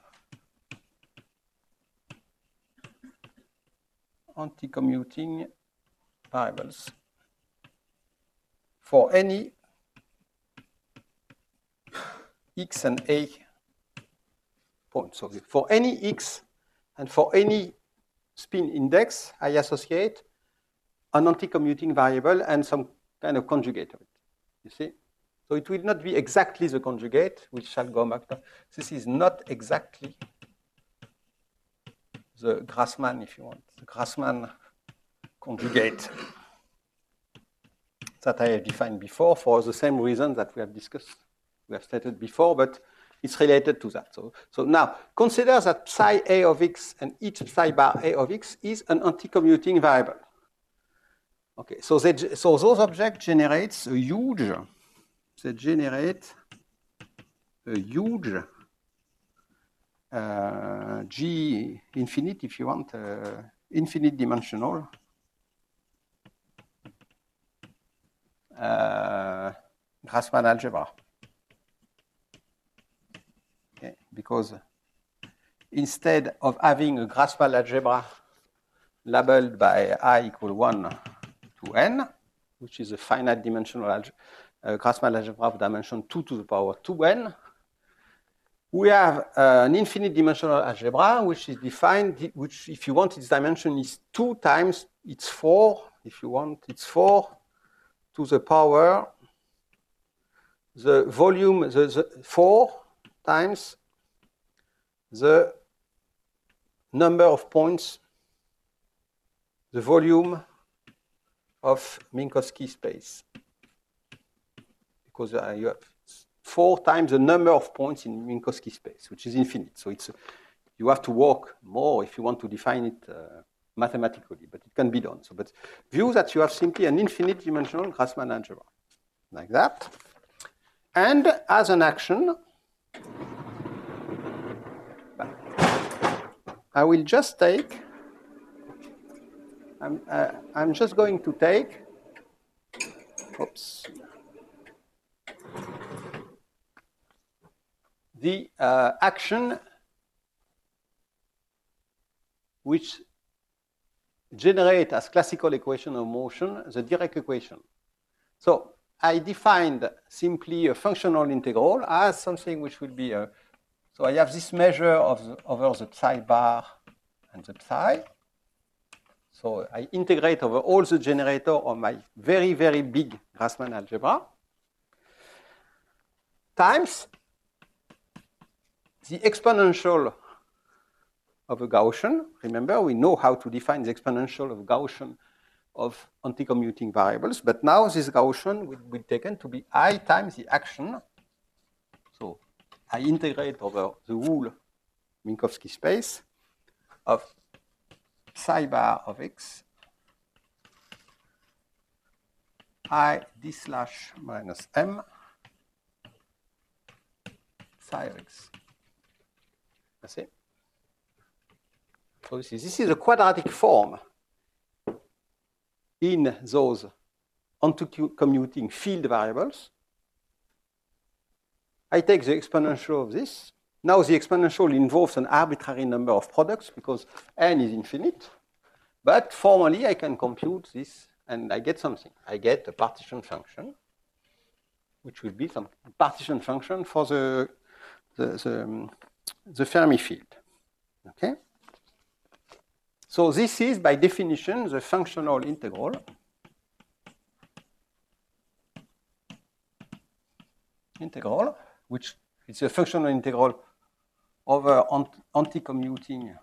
Speaker 1: anti-commuting variables for any x and a point. So for any x and for any spin index, I associate an anti-commuting variable and some kind of conjugate of it. You see? So it will not be exactly the conjugate, which shall go back to. This is not exactly the Grassmann, if you want, the Grassmann conjugate that I have defined before for the same reason that we have discussed, we have stated before, but it's related to that. So now, consider that psi A of x and each psi bar A of x is an anti-commuting variable. Okay, so those objects generates a huge, they generate a huge G infinite, if you want, infinite dimensional Grassmann algebra. Okay, because instead of having a Grassmann algebra labeled by I equal 1 to n, which is a finite dimensional Grassmann algebra of dimension 2 to the power 2n. We have an infinite dimensional algebra, which is defined, which, if you want, its dimension is 2 times, it's 4, if you want, it's 4 to the power, the volume, the 4 times the number of points, the volume of Minkowski space. Because you have 4 times the number of points in Minkowski space, which is infinite. So it's, you have to work more if you want to define it mathematically, but it can be done. So, but view that you have simply an infinite dimensional Grassmann algebra, like that. And as an action, I will just take, I'm just going to take, oops, the action which generate as classical equation of motion the Dirac equation. So I defined simply a functional integral as something which will be a, so I have this measure of over the psi bar and the psi. So I integrate over all the generator of my very, very big Grassmann algebra times the exponential of a Gaussian. Remember, we know how to define the exponential of Gaussian of anti-commuting variables, but now this Gaussian will be taken to be I times the action. So I integrate over the whole Minkowski space of psi bar of x I d slash minus m psi of x. That's it. So this is a quadratic form in those anti-commuting field variables. I take the exponential of this. Now the exponential involves an arbitrary number of products because n is infinite. But formally, I can compute this and I get something. I get a partition function, which will be some partition function for the Fermi field. Okay? So this is, by definition, the functional integral which is a functional integral over anti-commuting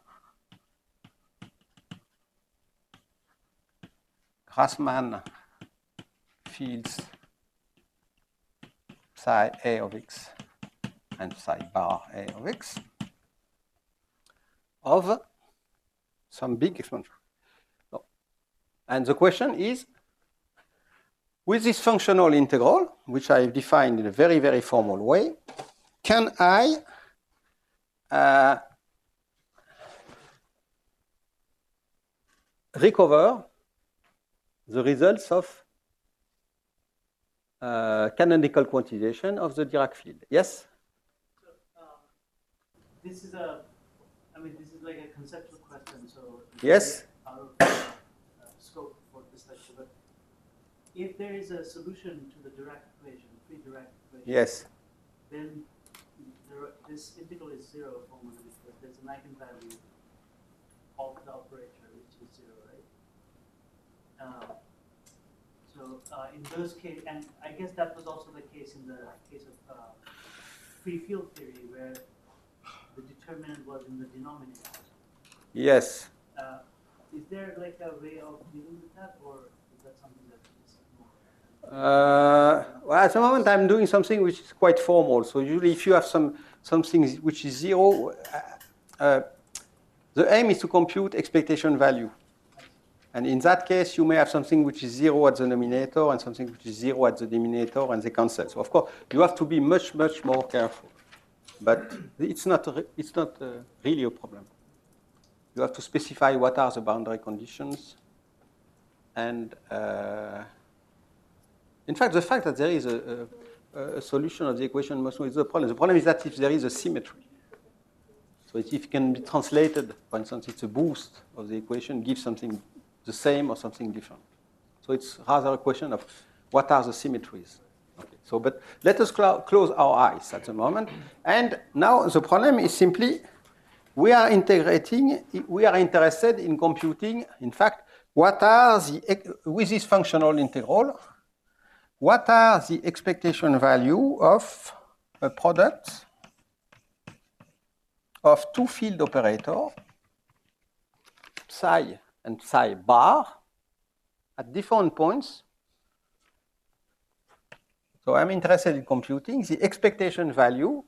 Speaker 1: Grassmann fields psi a of x and psi bar a of x of some big exponential. So, and the question is, with this functional integral, which I've defined in a very, very formal way, can I recover the results of canonical quantization of the Dirac field? Yes?
Speaker 2: So, this is a, I mean, this is like a conceptual question, so
Speaker 1: yes,
Speaker 2: out of scope for this lecture. But if there is a solution to the Dirac equation, free Dirac equation,
Speaker 1: yes,
Speaker 2: then this integral is zero formally because there's an eigenvalue of the operator which is zero, right? So in those cases, and I guess that was also the case in the case of free field theory, where the determinant was in the denominator.
Speaker 1: yes.
Speaker 2: Is there like a way of dealing with that, or is that something that is more?
Speaker 1: Well, at the moment, I'm doing something which is quite formal. So usually, if you have something which is zero, the aim is to compute expectation value. And in that case, you may have something which is zero at the numerator and something which is zero at the denominator, and they cancel. So of course, you have to be much, much more careful. But it's not really a problem. You have to specify what are the boundary conditions. And in fact, the fact that there is a solution of the equation must is the problem. The problem is that if there is a symmetry, so if it can be translated, for instance, it's a boost of the equation, gives something the same or something different. So it's rather a question of what are the symmetries. Okay. So, but let us close our eyes at the moment. And now the problem is simply we are interested in computing, in fact, what are the, with this functional integral, what are the expectation value of a product of two field operators, psi and psi bar, at different points. So I'm interested in computing the expectation value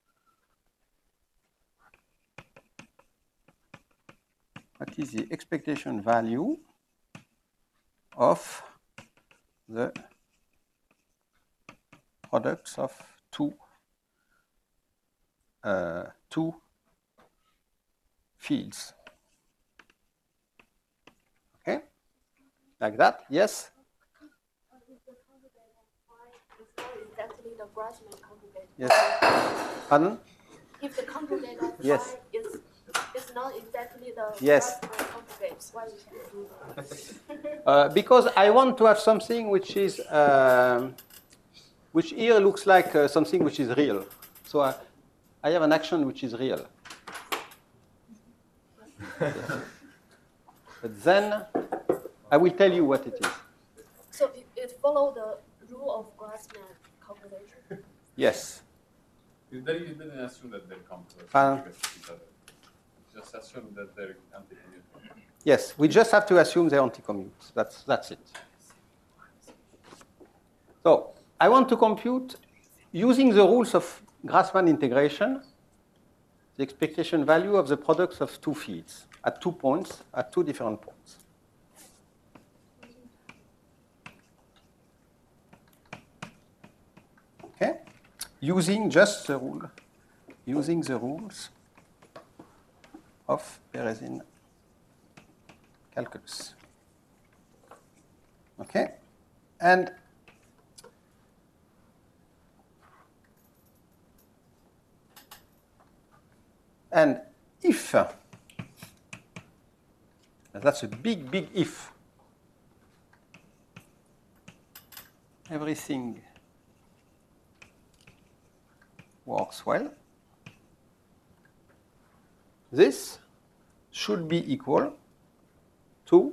Speaker 1: what is the expectation value of the products of two fields. Okay? Like that? Yes?
Speaker 6: Exactly the Grassmann conjugate.
Speaker 1: Yes. Pardon?
Speaker 6: If the conjugate of
Speaker 1: Yes.
Speaker 6: phi is not exactly the
Speaker 1: Yes.
Speaker 6: Grassmann conjugate, why we can't do that?
Speaker 1: Because I want to have something which is which here looks like something which is real. So I have an action which is real. But then I will tell you what it is.
Speaker 6: So it follows the rule of Grassmann calculation.
Speaker 1: Yes.
Speaker 7: You didn't assume that they're complex. Just assume that they're anti-commute.
Speaker 1: Yes, we just have to assume they're anti-commute. That's it. So I want to compute, using the rules of Grassmann integration, the expectation value of the products of two fields at 2 points, at 2 different points. Okay? Using just the rule, using the rules of Berezin calculus. Okay? And if, that's a big, big if, everything works well, this should be equal to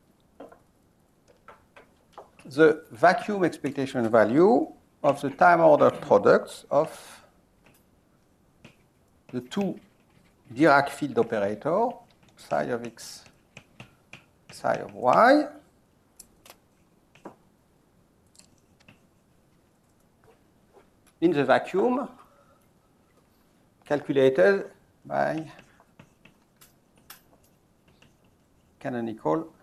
Speaker 1: the vacuum expectation value of the time ordered products of the two Dirac field operator, psi of x, psi of y, in the vacuum calculated by canonical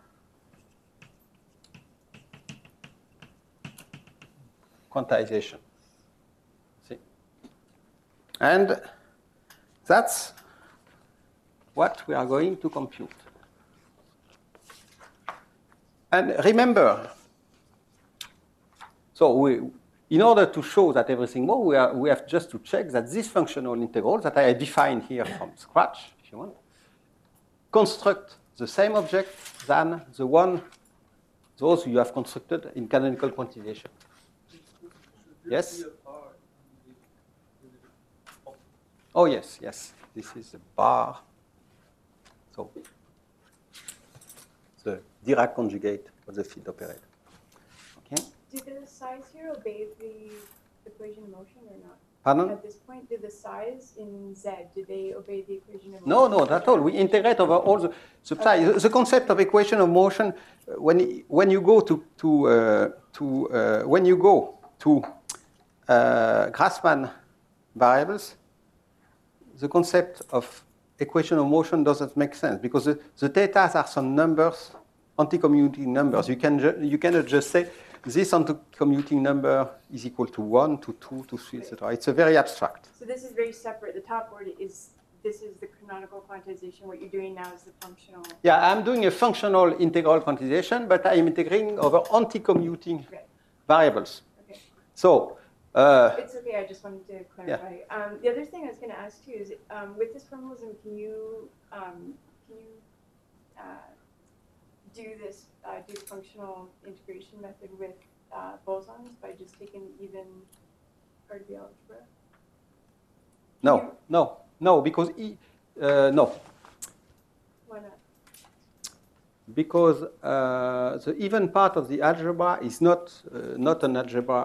Speaker 1: quantization. See? And that's what we are going to compute. And remember, so in order to show that everything works, we have just to check that this functional integral that I define here from scratch, if you want, construct the same object than those you have constructed in canonical quantization. Yes? Oh, yes, yes. This is a bar. So, the Dirac conjugate of the field operator. Okay?
Speaker 8: Do the size here obey the equation of motion or not?
Speaker 1: Pardon?
Speaker 8: At this point, did the size in Z, did they obey the equation of motion?
Speaker 1: No, not at all. We integrate over all the psi. The concept of equation of motion, when you go to Grassmann variables, the concept of equation of motion doesn't make sense because the thetas are some numbers, anti-commuting numbers. You cannot just say this anti-commuting number is equal to 1, to 2, to 3, etc. It's a very abstract.
Speaker 8: So this is very separate. The top word is, this is the canonical quantization. What you're doing now is the functional.
Speaker 1: Yeah, I'm doing a functional integral quantization, but I'm integrating over anti-commuting variables.
Speaker 8: Okay.
Speaker 1: So,
Speaker 8: it's okay. I just wanted to clarify. Yeah. The other thing I was going to ask too is, with this formalism, can you do this functional integration method with bosons by just taking even part of the algebra?
Speaker 1: No, because no.
Speaker 8: Why not?
Speaker 1: Because the even part of the algebra is not an algebra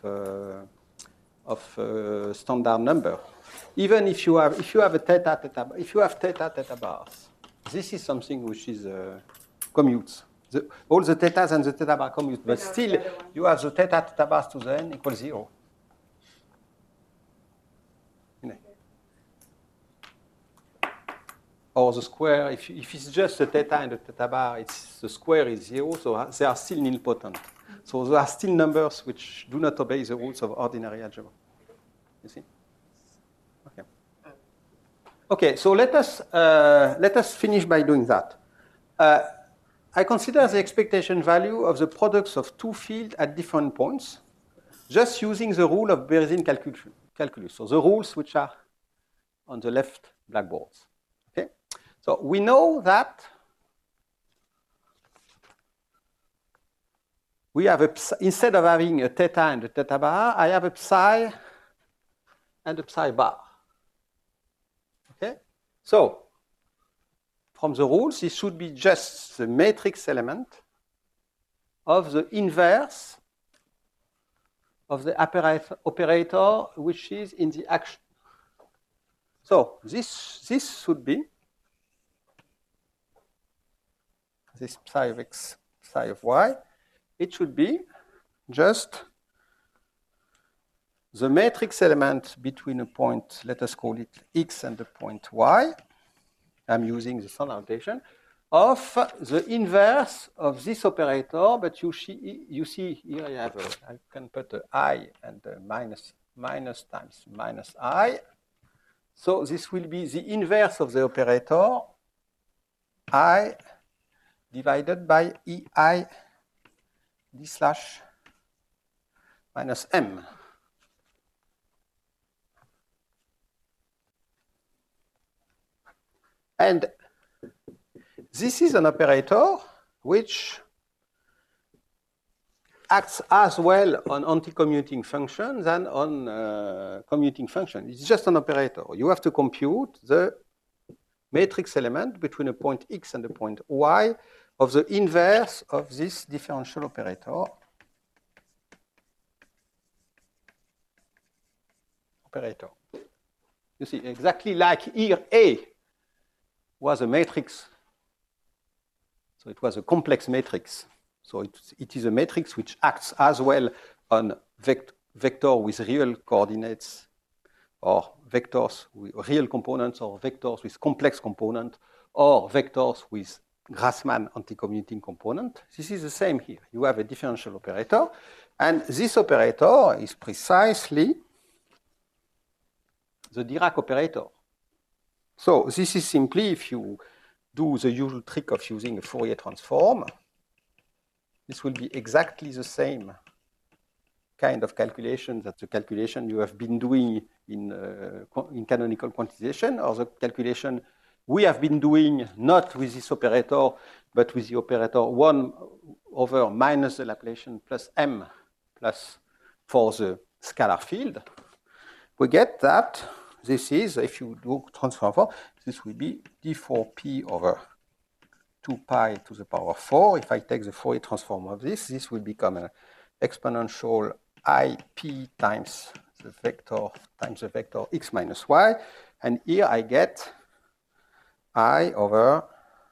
Speaker 1: of standard number. Even if you have a theta bars, this is something which is commutes. All the thetas and the theta bar commute, but still you have the theta bars to the n equals 0. Or the square, if it's just a theta and a theta bar, the square is 0, so they are still nilpotent. So there are still numbers which do not obey the rules of ordinary algebra. You see? Okay. Okay, so let us finish by doing that. I consider the expectation value of the products of two fields at different points, just using the rule of Berzin calculus. So the rules which are on the left blackboards. Okay. So we know that we have instead of having a theta and a theta bar, I have a psi and a psi bar. Okay. So from the rules, this should be just the matrix element of the inverse of the operator which is in the action. So this should be this psi of x, psi of y. It should be just the matrix element between a point, let us call it x, and the point y. I'm using the standard notation of the inverse of this operator, but you see here I can put a I and a minus times minus I. So this will be the inverse of the operator I divided by EI d slash minus M. And this is an operator which acts as well on anti-commuting functions than on commuting functions. It's just an operator. You have to compute the matrix element between a point x and a point y of the inverse of this differential operator. You see, exactly like here, A was a matrix. So it was a complex matrix. So it is a matrix which acts as well on vector with real coordinates, or vectors with real components, or vectors with complex component, or vectors with Grassmann anti-commuting component. This is the same here. You have a differential operator, and this operator is precisely the Dirac operator. So this is simply, if you do the usual trick of using a Fourier transform, this will be exactly the same kind of calculation that the calculation you have been doing in canonical quantization, or the calculation we have been doing not with this operator, but with the operator 1 over minus the Laplacian plus m plus for the scalar field. We get that this is, if you do transform, this will be d4p over 2 pi to the power 4. If I take the Fourier transform of this will become an exponential ip times the vector x minus y. And here I get I over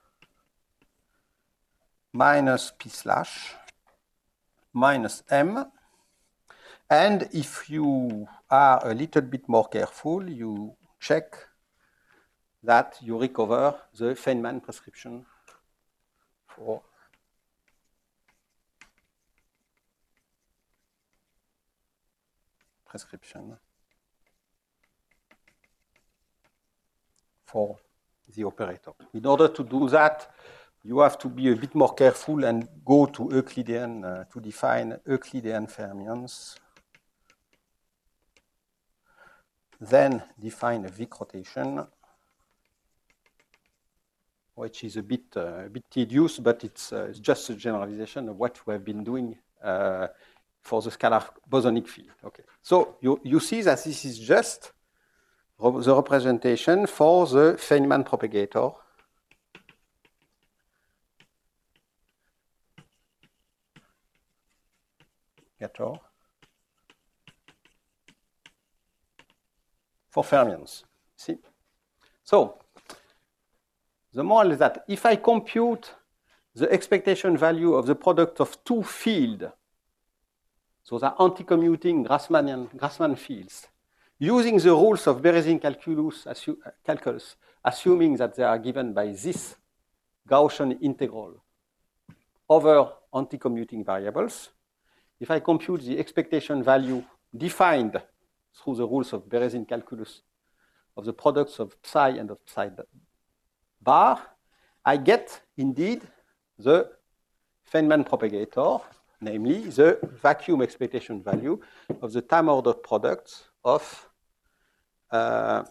Speaker 1: minus p slash minus m. And if you are a little bit more careful, you check that you recover the Feynman prescription for the operator. In order to do that, you have to be a bit more careful and go to Euclidean to define Euclidean fermions. Then define a Wick rotation, which is a bit tedious, but it's just a generalization of what we have been doing for the scalar bosonic field. Okay. So you see that this is just the representation for the Feynman propagator. For fermions. See? So the moral is that if I compute the expectation value of the product of two fields, so the anti-commuting Grassmann fields, using the rules of Berezin calculus, assuming that they are given by this Gaussian integral over anti-commuting variables, if I compute the expectation value defined through the rules of Berezin calculus of the products of psi and of psi bar, I get indeed the Feynman propagator, namely the vacuum expectation value of the time-ordered products of the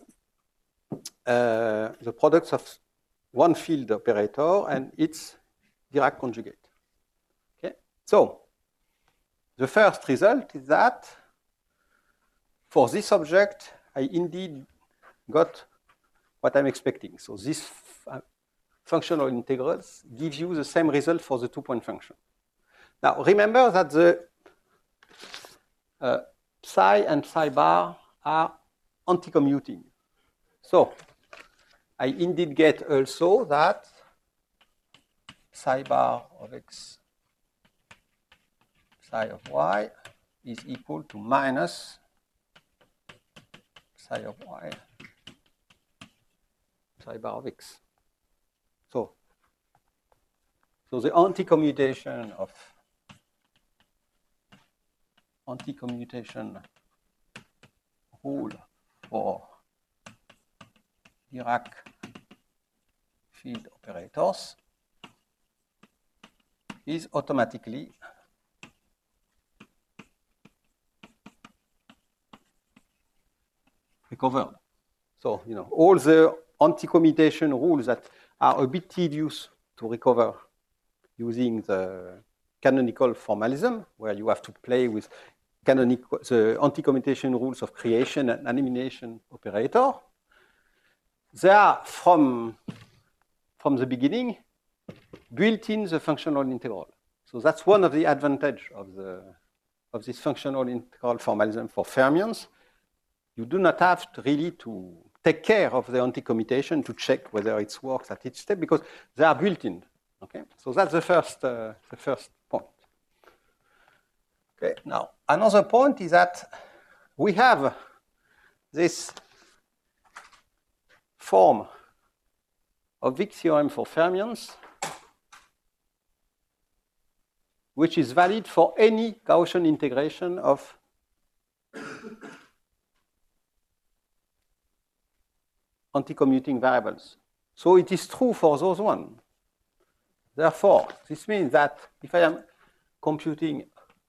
Speaker 1: products of one field operator and its Dirac conjugate. Okay, so the first result is that for this object, I indeed got what I'm expecting. So this functional integrals give you the same result for the two-point function. Now, remember that the psi and psi bar are anti-commuting. So I indeed get also that psi bar of x, psi of y is equal to minus psi of y, psi bar of x. So the anti-commutation rule for Dirac field operators is automatically recovered. So, all the anti-commutation rules that are a bit tedious to recover using the canonical formalism, where you have to play with the anti-commutation rules of creation and elimination operator, they are from the beginning built in the functional integral. So that's one of the advantages of this functional integral formalism for fermions. You do not have to really to take care of the anti-commutation to check whether it works at each step because they are built in. Okay, so that's the first point. Okay, now another point is that we have this form of Wick theorem for fermions, which is valid for any Gaussian integration of anti-commuting variables. So it is true for those ones. Therefore, this means that if I am computing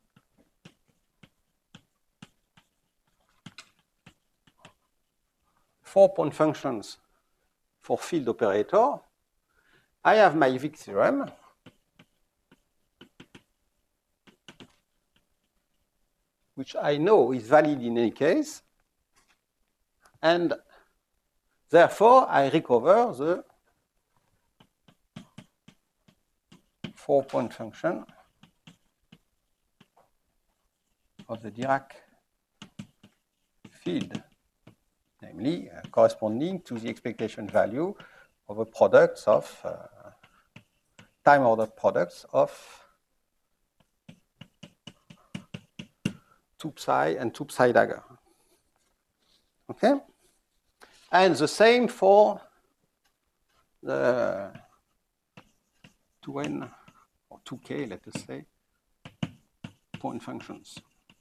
Speaker 1: four-point functions for field operator, I have my Wick theorem, which I know is valid in any case, and therefore I recover the four-point function of the Dirac field, namely corresponding to the expectation value of a product of time-ordered products of 2 psi and 2 psi dagger. Okay? And the same for the 2n or 2k, let us say, point functions.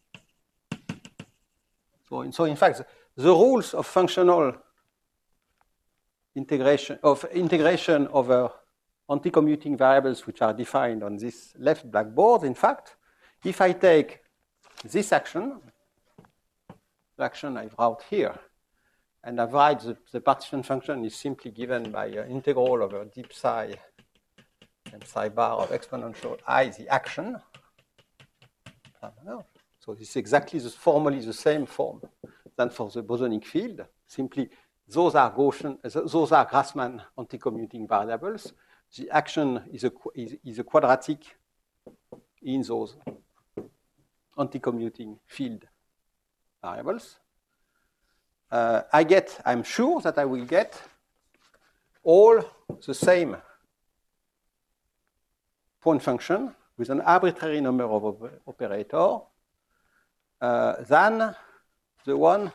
Speaker 1: So in fact, the rules of functional integration over anti-commuting variables which are defined on this left blackboard, in fact, if I take this action, the action I wrote here, and I write the partition function is simply given by integral over d psi and psi bar of exponential I, the action. So this is exactly formally the same form than for the bosonic field. Simply, those are Grassmann anti-commuting variables. The action is a quadratic in those anti-commuting field variables. I'm sure that I will get all the same point function with an arbitrary number of operator than the one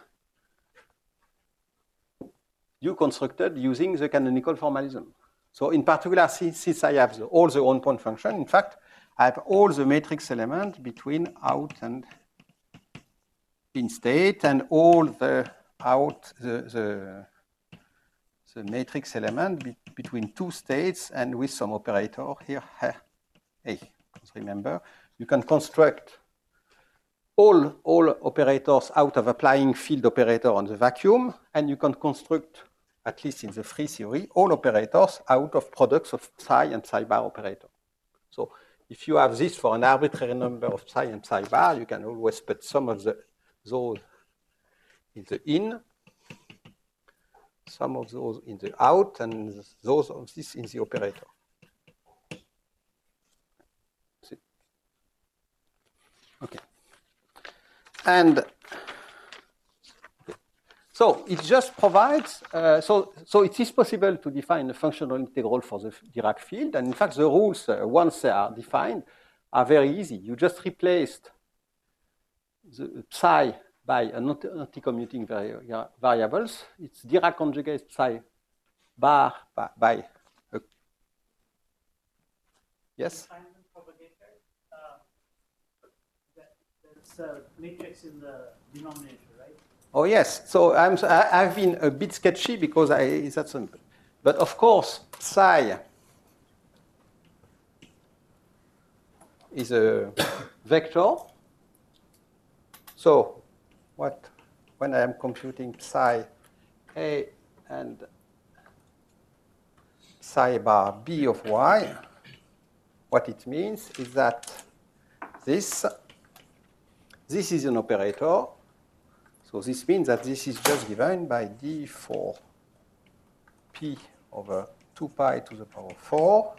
Speaker 1: you constructed using the canonical formalism. So in particular, since I have all the own point function, in fact, I have all the matrix element between out and in state, and all the out the matrix element between two states and with some operator here. Hey, remember, you can construct all operators out of applying field operator on the vacuum, and you can construct, at least in the free theory, all operators out of products of psi and psi bar operator. So if you have this for an arbitrary number of psi and psi bar, you can always put some of those in the in, some of those in the out, and those of this in the operator. See? Okay. And so it just provides, so it is possible to define a functional integral for the Dirac field. And in fact, the rules, once they are defined, are very easy. You just replaced the psi by an anti-commuting variables. It's Dirac conjugate psi bar by a, yes?
Speaker 2: That's a matrix in the denominator, right?
Speaker 1: Oh yes, so I've been a bit sketchy because it's that simple. But of course, psi is a vector. So when I am computing psi A and psi bar B of y, what it means is that this is an operator. So this means that this is just given by d for p over 2 pi to the power 4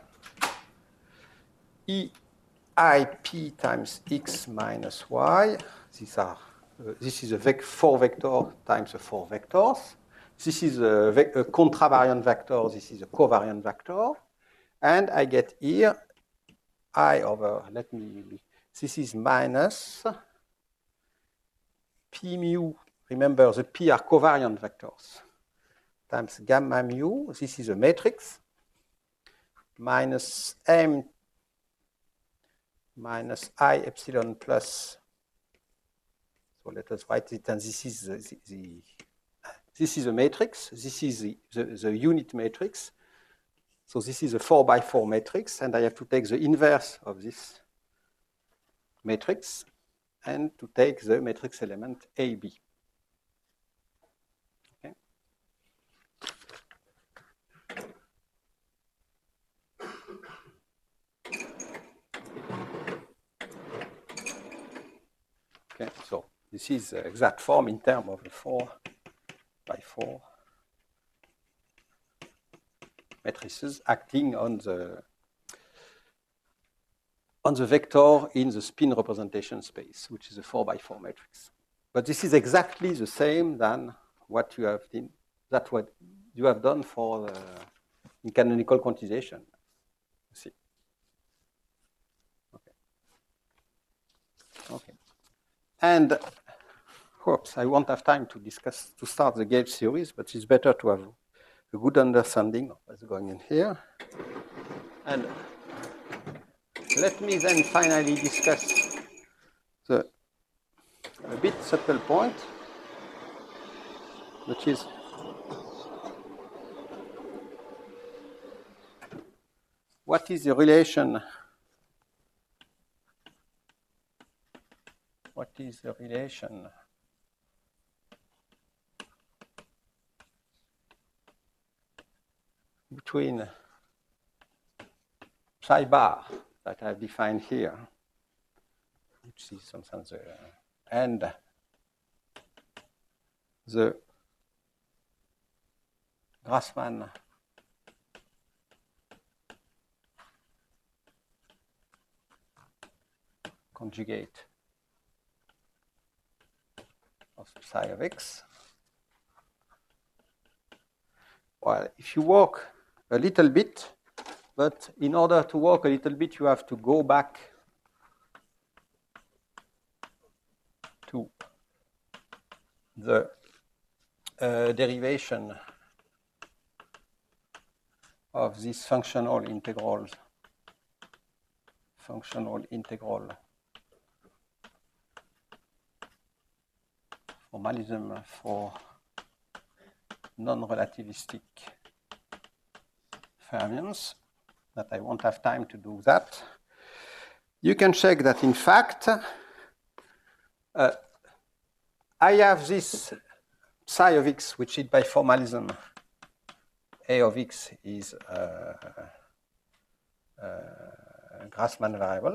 Speaker 1: eip times x minus y. This is a 4 vector times the 4 vectors. This is a contravariant vector. This is a covariant vector. And I get here I over, this is minus P mu, remember the P are covariant vectors, times gamma mu, this is a matrix, minus M minus I epsilon plus, so let us write it, and this is this is a matrix, this is the unit matrix, so this is a 4x4 matrix, and I have to take the inverse of this matrix, and to take the matrix element AB. Okay. Okay, so this is the exact form in terms of the 4x4 matrices acting on the vector in the spin representation space, which is a 4x4 matrix. But this is exactly the same than what you have done for the in canonical quantization. See. Okay. And whoops, I won't have time to start the gauge series, but it's better to have a good understanding of what's going on here. And let me then finally discuss a bit subtle point, which is what is the relation between psi bar that I've defined here, which is sometimes and the Grassmann conjugate of psi of x. Well, if you walk a little bit, but in order to walk a little bit, you have to go back to the derivation of these functional integrals, formalism for non-relativistic fermions, that I won't have time to do that. You can check that, in fact, I have this psi of x, which is by formalism, A of x is Grassmann variable.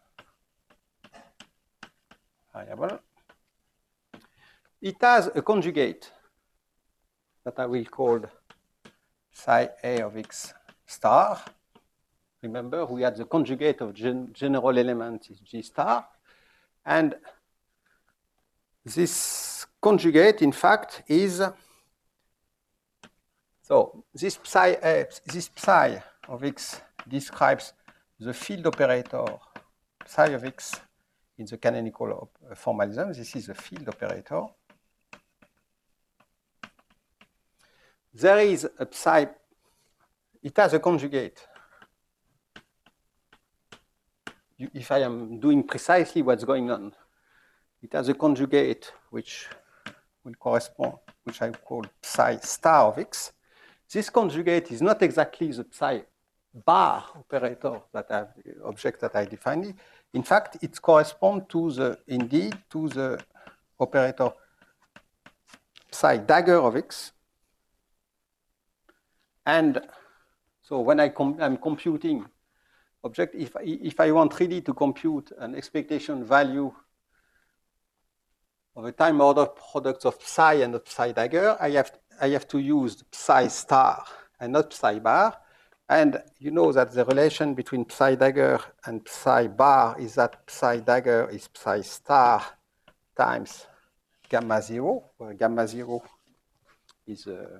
Speaker 1: It has a conjugate that I will call psi A of x star. Remember, we had the conjugate of general element is G star. And this conjugate, in fact, is, so this psi of x describes the field operator psi of x in the canonical formalism. This is the field operator. There is a psi, it has a conjugate. If I am doing precisely what's going on, it has a conjugate which will correspond, which I call psi star of x. This conjugate is not exactly the psi bar operator that I have, the object that I defined. In fact, it corresponds to the, indeed, to the operator psi dagger of x. And so when I'm computing object, if I want really to compute an expectation value of a time order product of psi and of psi dagger, I have to use psi star and not psi bar. And you know that the relation between psi dagger and psi bar is that psi dagger is psi star times gamma 0, where gamma 0 is a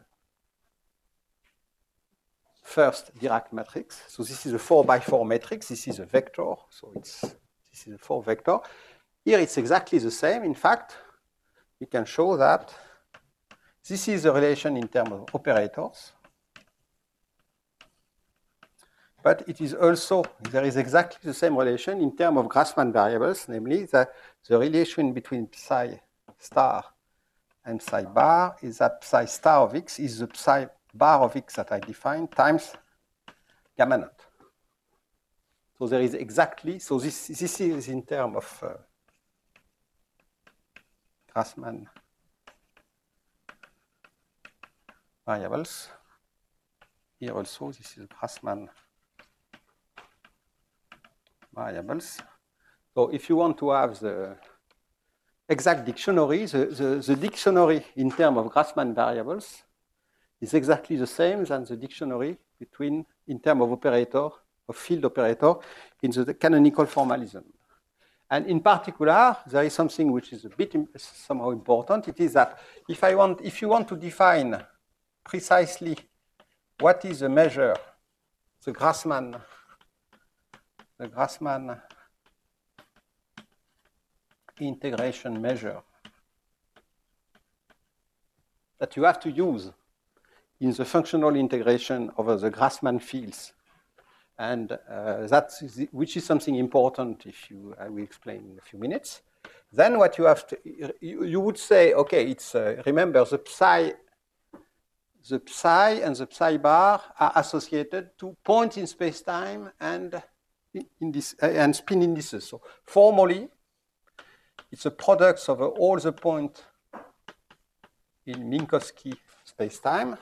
Speaker 1: first Dirac matrix. So this is a 4x4 matrix. This is a vector. So this is a 4 vector. Here it's exactly the same. In fact, we can show that this is a relation in terms of operators. But it is also, there is exactly the same relation in terms of Grassmann variables, namely the relation between psi star and psi bar is that psi star of x is the psi bar of x that I defined times gamma naught. So there is exactly, so this is in terms of Grassmann variables. Here also, this is Grassmann variables. So if you want to have the exact dictionary, the dictionary in terms of Grassmann variables is exactly the same than the dictionary between, in terms of operator, of field operator, in the canonical formalism. And in particular, there is something which is a bit somehow important. It is that if you want to define precisely what is the measure, the Grassmann integration measure that you have to use in the functional integration over the Grassmann fields, and which is something important. I will explain in a few minutes. Then what you have to, you would say, okay, it's remember the psi and the psi bar are associated to points in space-time and spin indices. So formally, it's a product of all the points in Minkowski space-time.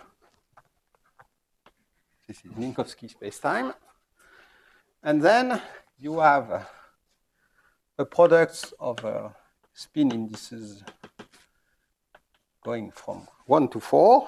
Speaker 1: This is Minkowski space-time. And then you have a product of spin indices going from 1 to 4,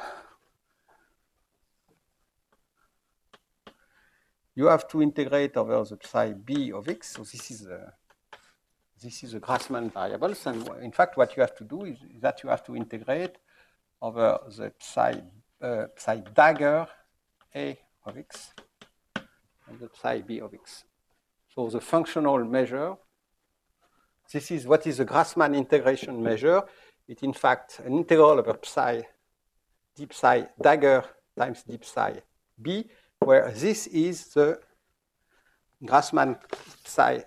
Speaker 1: you have to integrate over the psi b of x. So this is a Grassmann variables, and in fact, what you have to do is that you have to integrate over the psi dagger a of x and the psi b of x. So the functional measure. This is what is the Grassmann integration measure. It's in fact an integral over psi d psi dagger times d psi b, where this is the Grassmann psi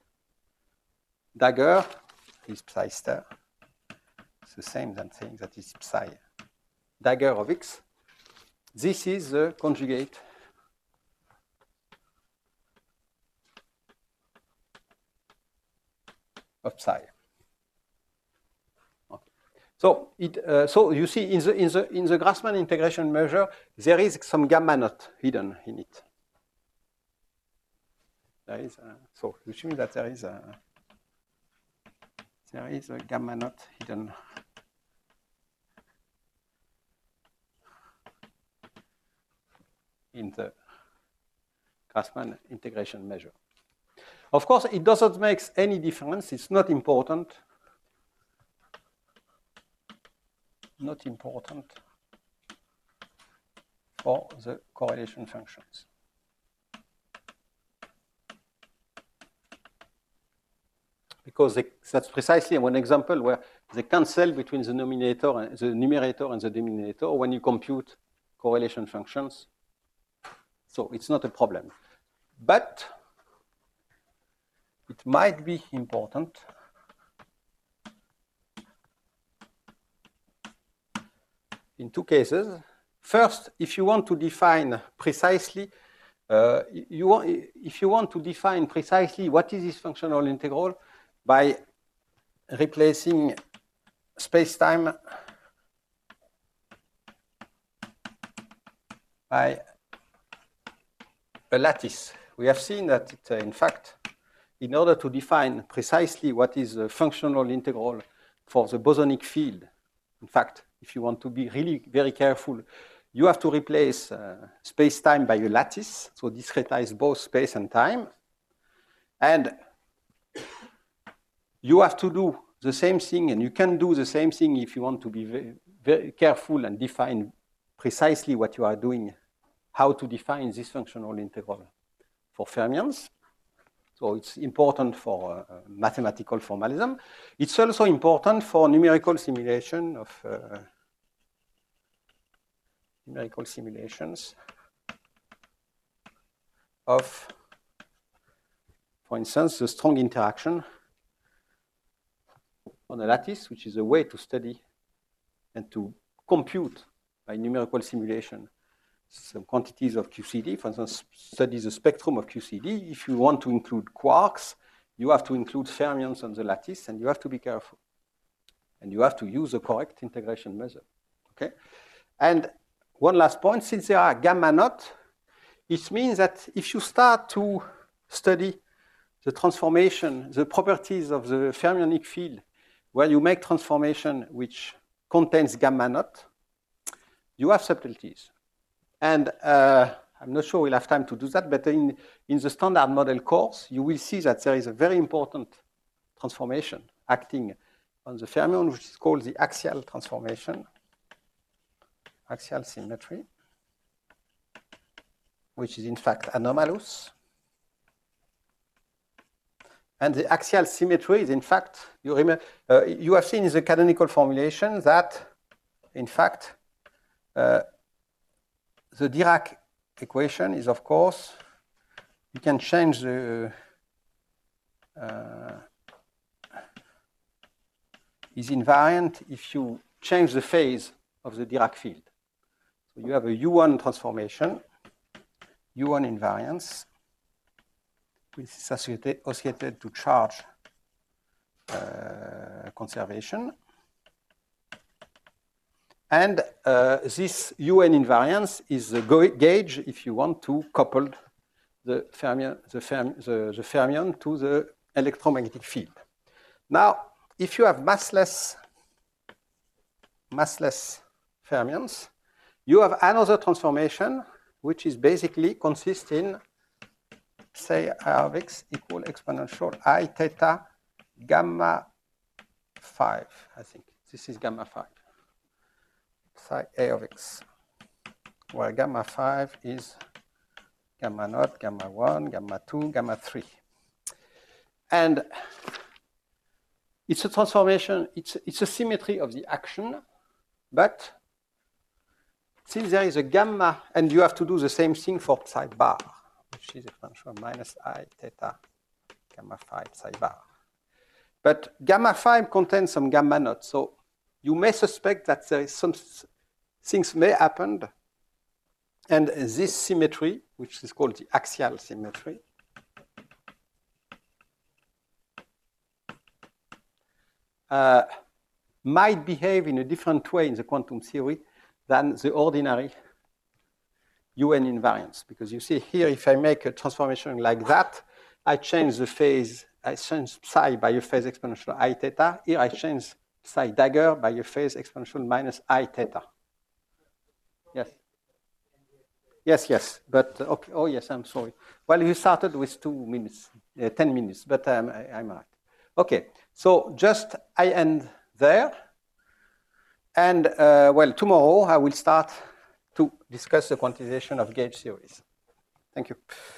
Speaker 1: dagger is psi star. It's the same than saying that it's psi dagger of x. This is the conjugate of psi. Okay. So so you see in the Grassmann integration measure there is some gamma naught hidden in it. There is so which means that there is a gamma naught hidden in the Grassmann integration measure. Of course, it doesn't make any difference. It's not important. Not important for the correlation functions. Because that's precisely one example where they cancel between the numerator and the denominator when you compute correlation functions. So it's not a problem. But it might be important in two cases. First, if you want to define precisely, if you want to define precisely what is this functional integral by replacing space-time by a lattice. We have seen that in fact, in order to define precisely what is the functional integral for the bosonic field, in fact, if you want to be really very careful, you have to replace space-time by a lattice, so discretize both space and time. And you have to do the same thing, and you can do the same thing if you want to be very, very careful and define precisely what you are doing, how to define this functional integral for fermions. So it's important for mathematical formalism. It's also important for numerical simulation of numerical simulations of, for instance, the strong interaction on a lattice, which is a way to study and to compute by numerical simulation some quantities of QCD. For instance, study the spectrum of QCD. If you want to include quarks, you have to include fermions on the lattice, and you have to be careful. And you have to use the correct integration method. Okay? And one last point, since there are gamma naught, it means that if you start to study the transformation, the properties of the fermionic field, where you make transformation which contains gamma naught, you have subtleties. And I'm not sure we'll have time to do that, but in the standard model course, you will see that there is a very important transformation acting on the fermion, which is called the axial transformation, axial symmetry, which is in fact anomalous. And the axial symmetry is in fact, you remember, you have seen in the canonical formulation that, in fact, the Dirac equation is, of course, you can change the is invariant if you change the phase of the Dirac field. So you have a U1 transformation, U1 invariance, which is associated to charge conservation. And this UN invariance is the gauge if you want to couple the fermion to the electromagnetic field. Now, if you have massless fermions, you have another transformation, which is basically consists in, say, I of x equal exponential I theta gamma 5, I think. This is gamma 5. Psi A of x, where gamma 5 is gamma naught, gamma 1, gamma 2, gamma 3. And it's a transformation, it's a symmetry of the action, but since there is a gamma, and you have to do the same thing for psi bar, which is exponential minus I theta gamma 5 psi bar. But gamma 5 contains some gamma naught, so you may suspect that there is some things may happen, and this symmetry, which is called the axial symmetry, might behave in a different way in the quantum theory than the ordinary UN invariance. Because you see here, if I make a transformation like that, I change the phase, I change psi by a phase exponential I theta. Here I change psi dagger by a phase exponential minus I theta. Yes. Yes. But, okay. Oh, yes, I'm sorry. Well, you started with 2 minutes, 10 minutes, but I'm right. Okay, so just I end there. And, well, tomorrow I will start to discuss the quantization of gauge theories. Thank you.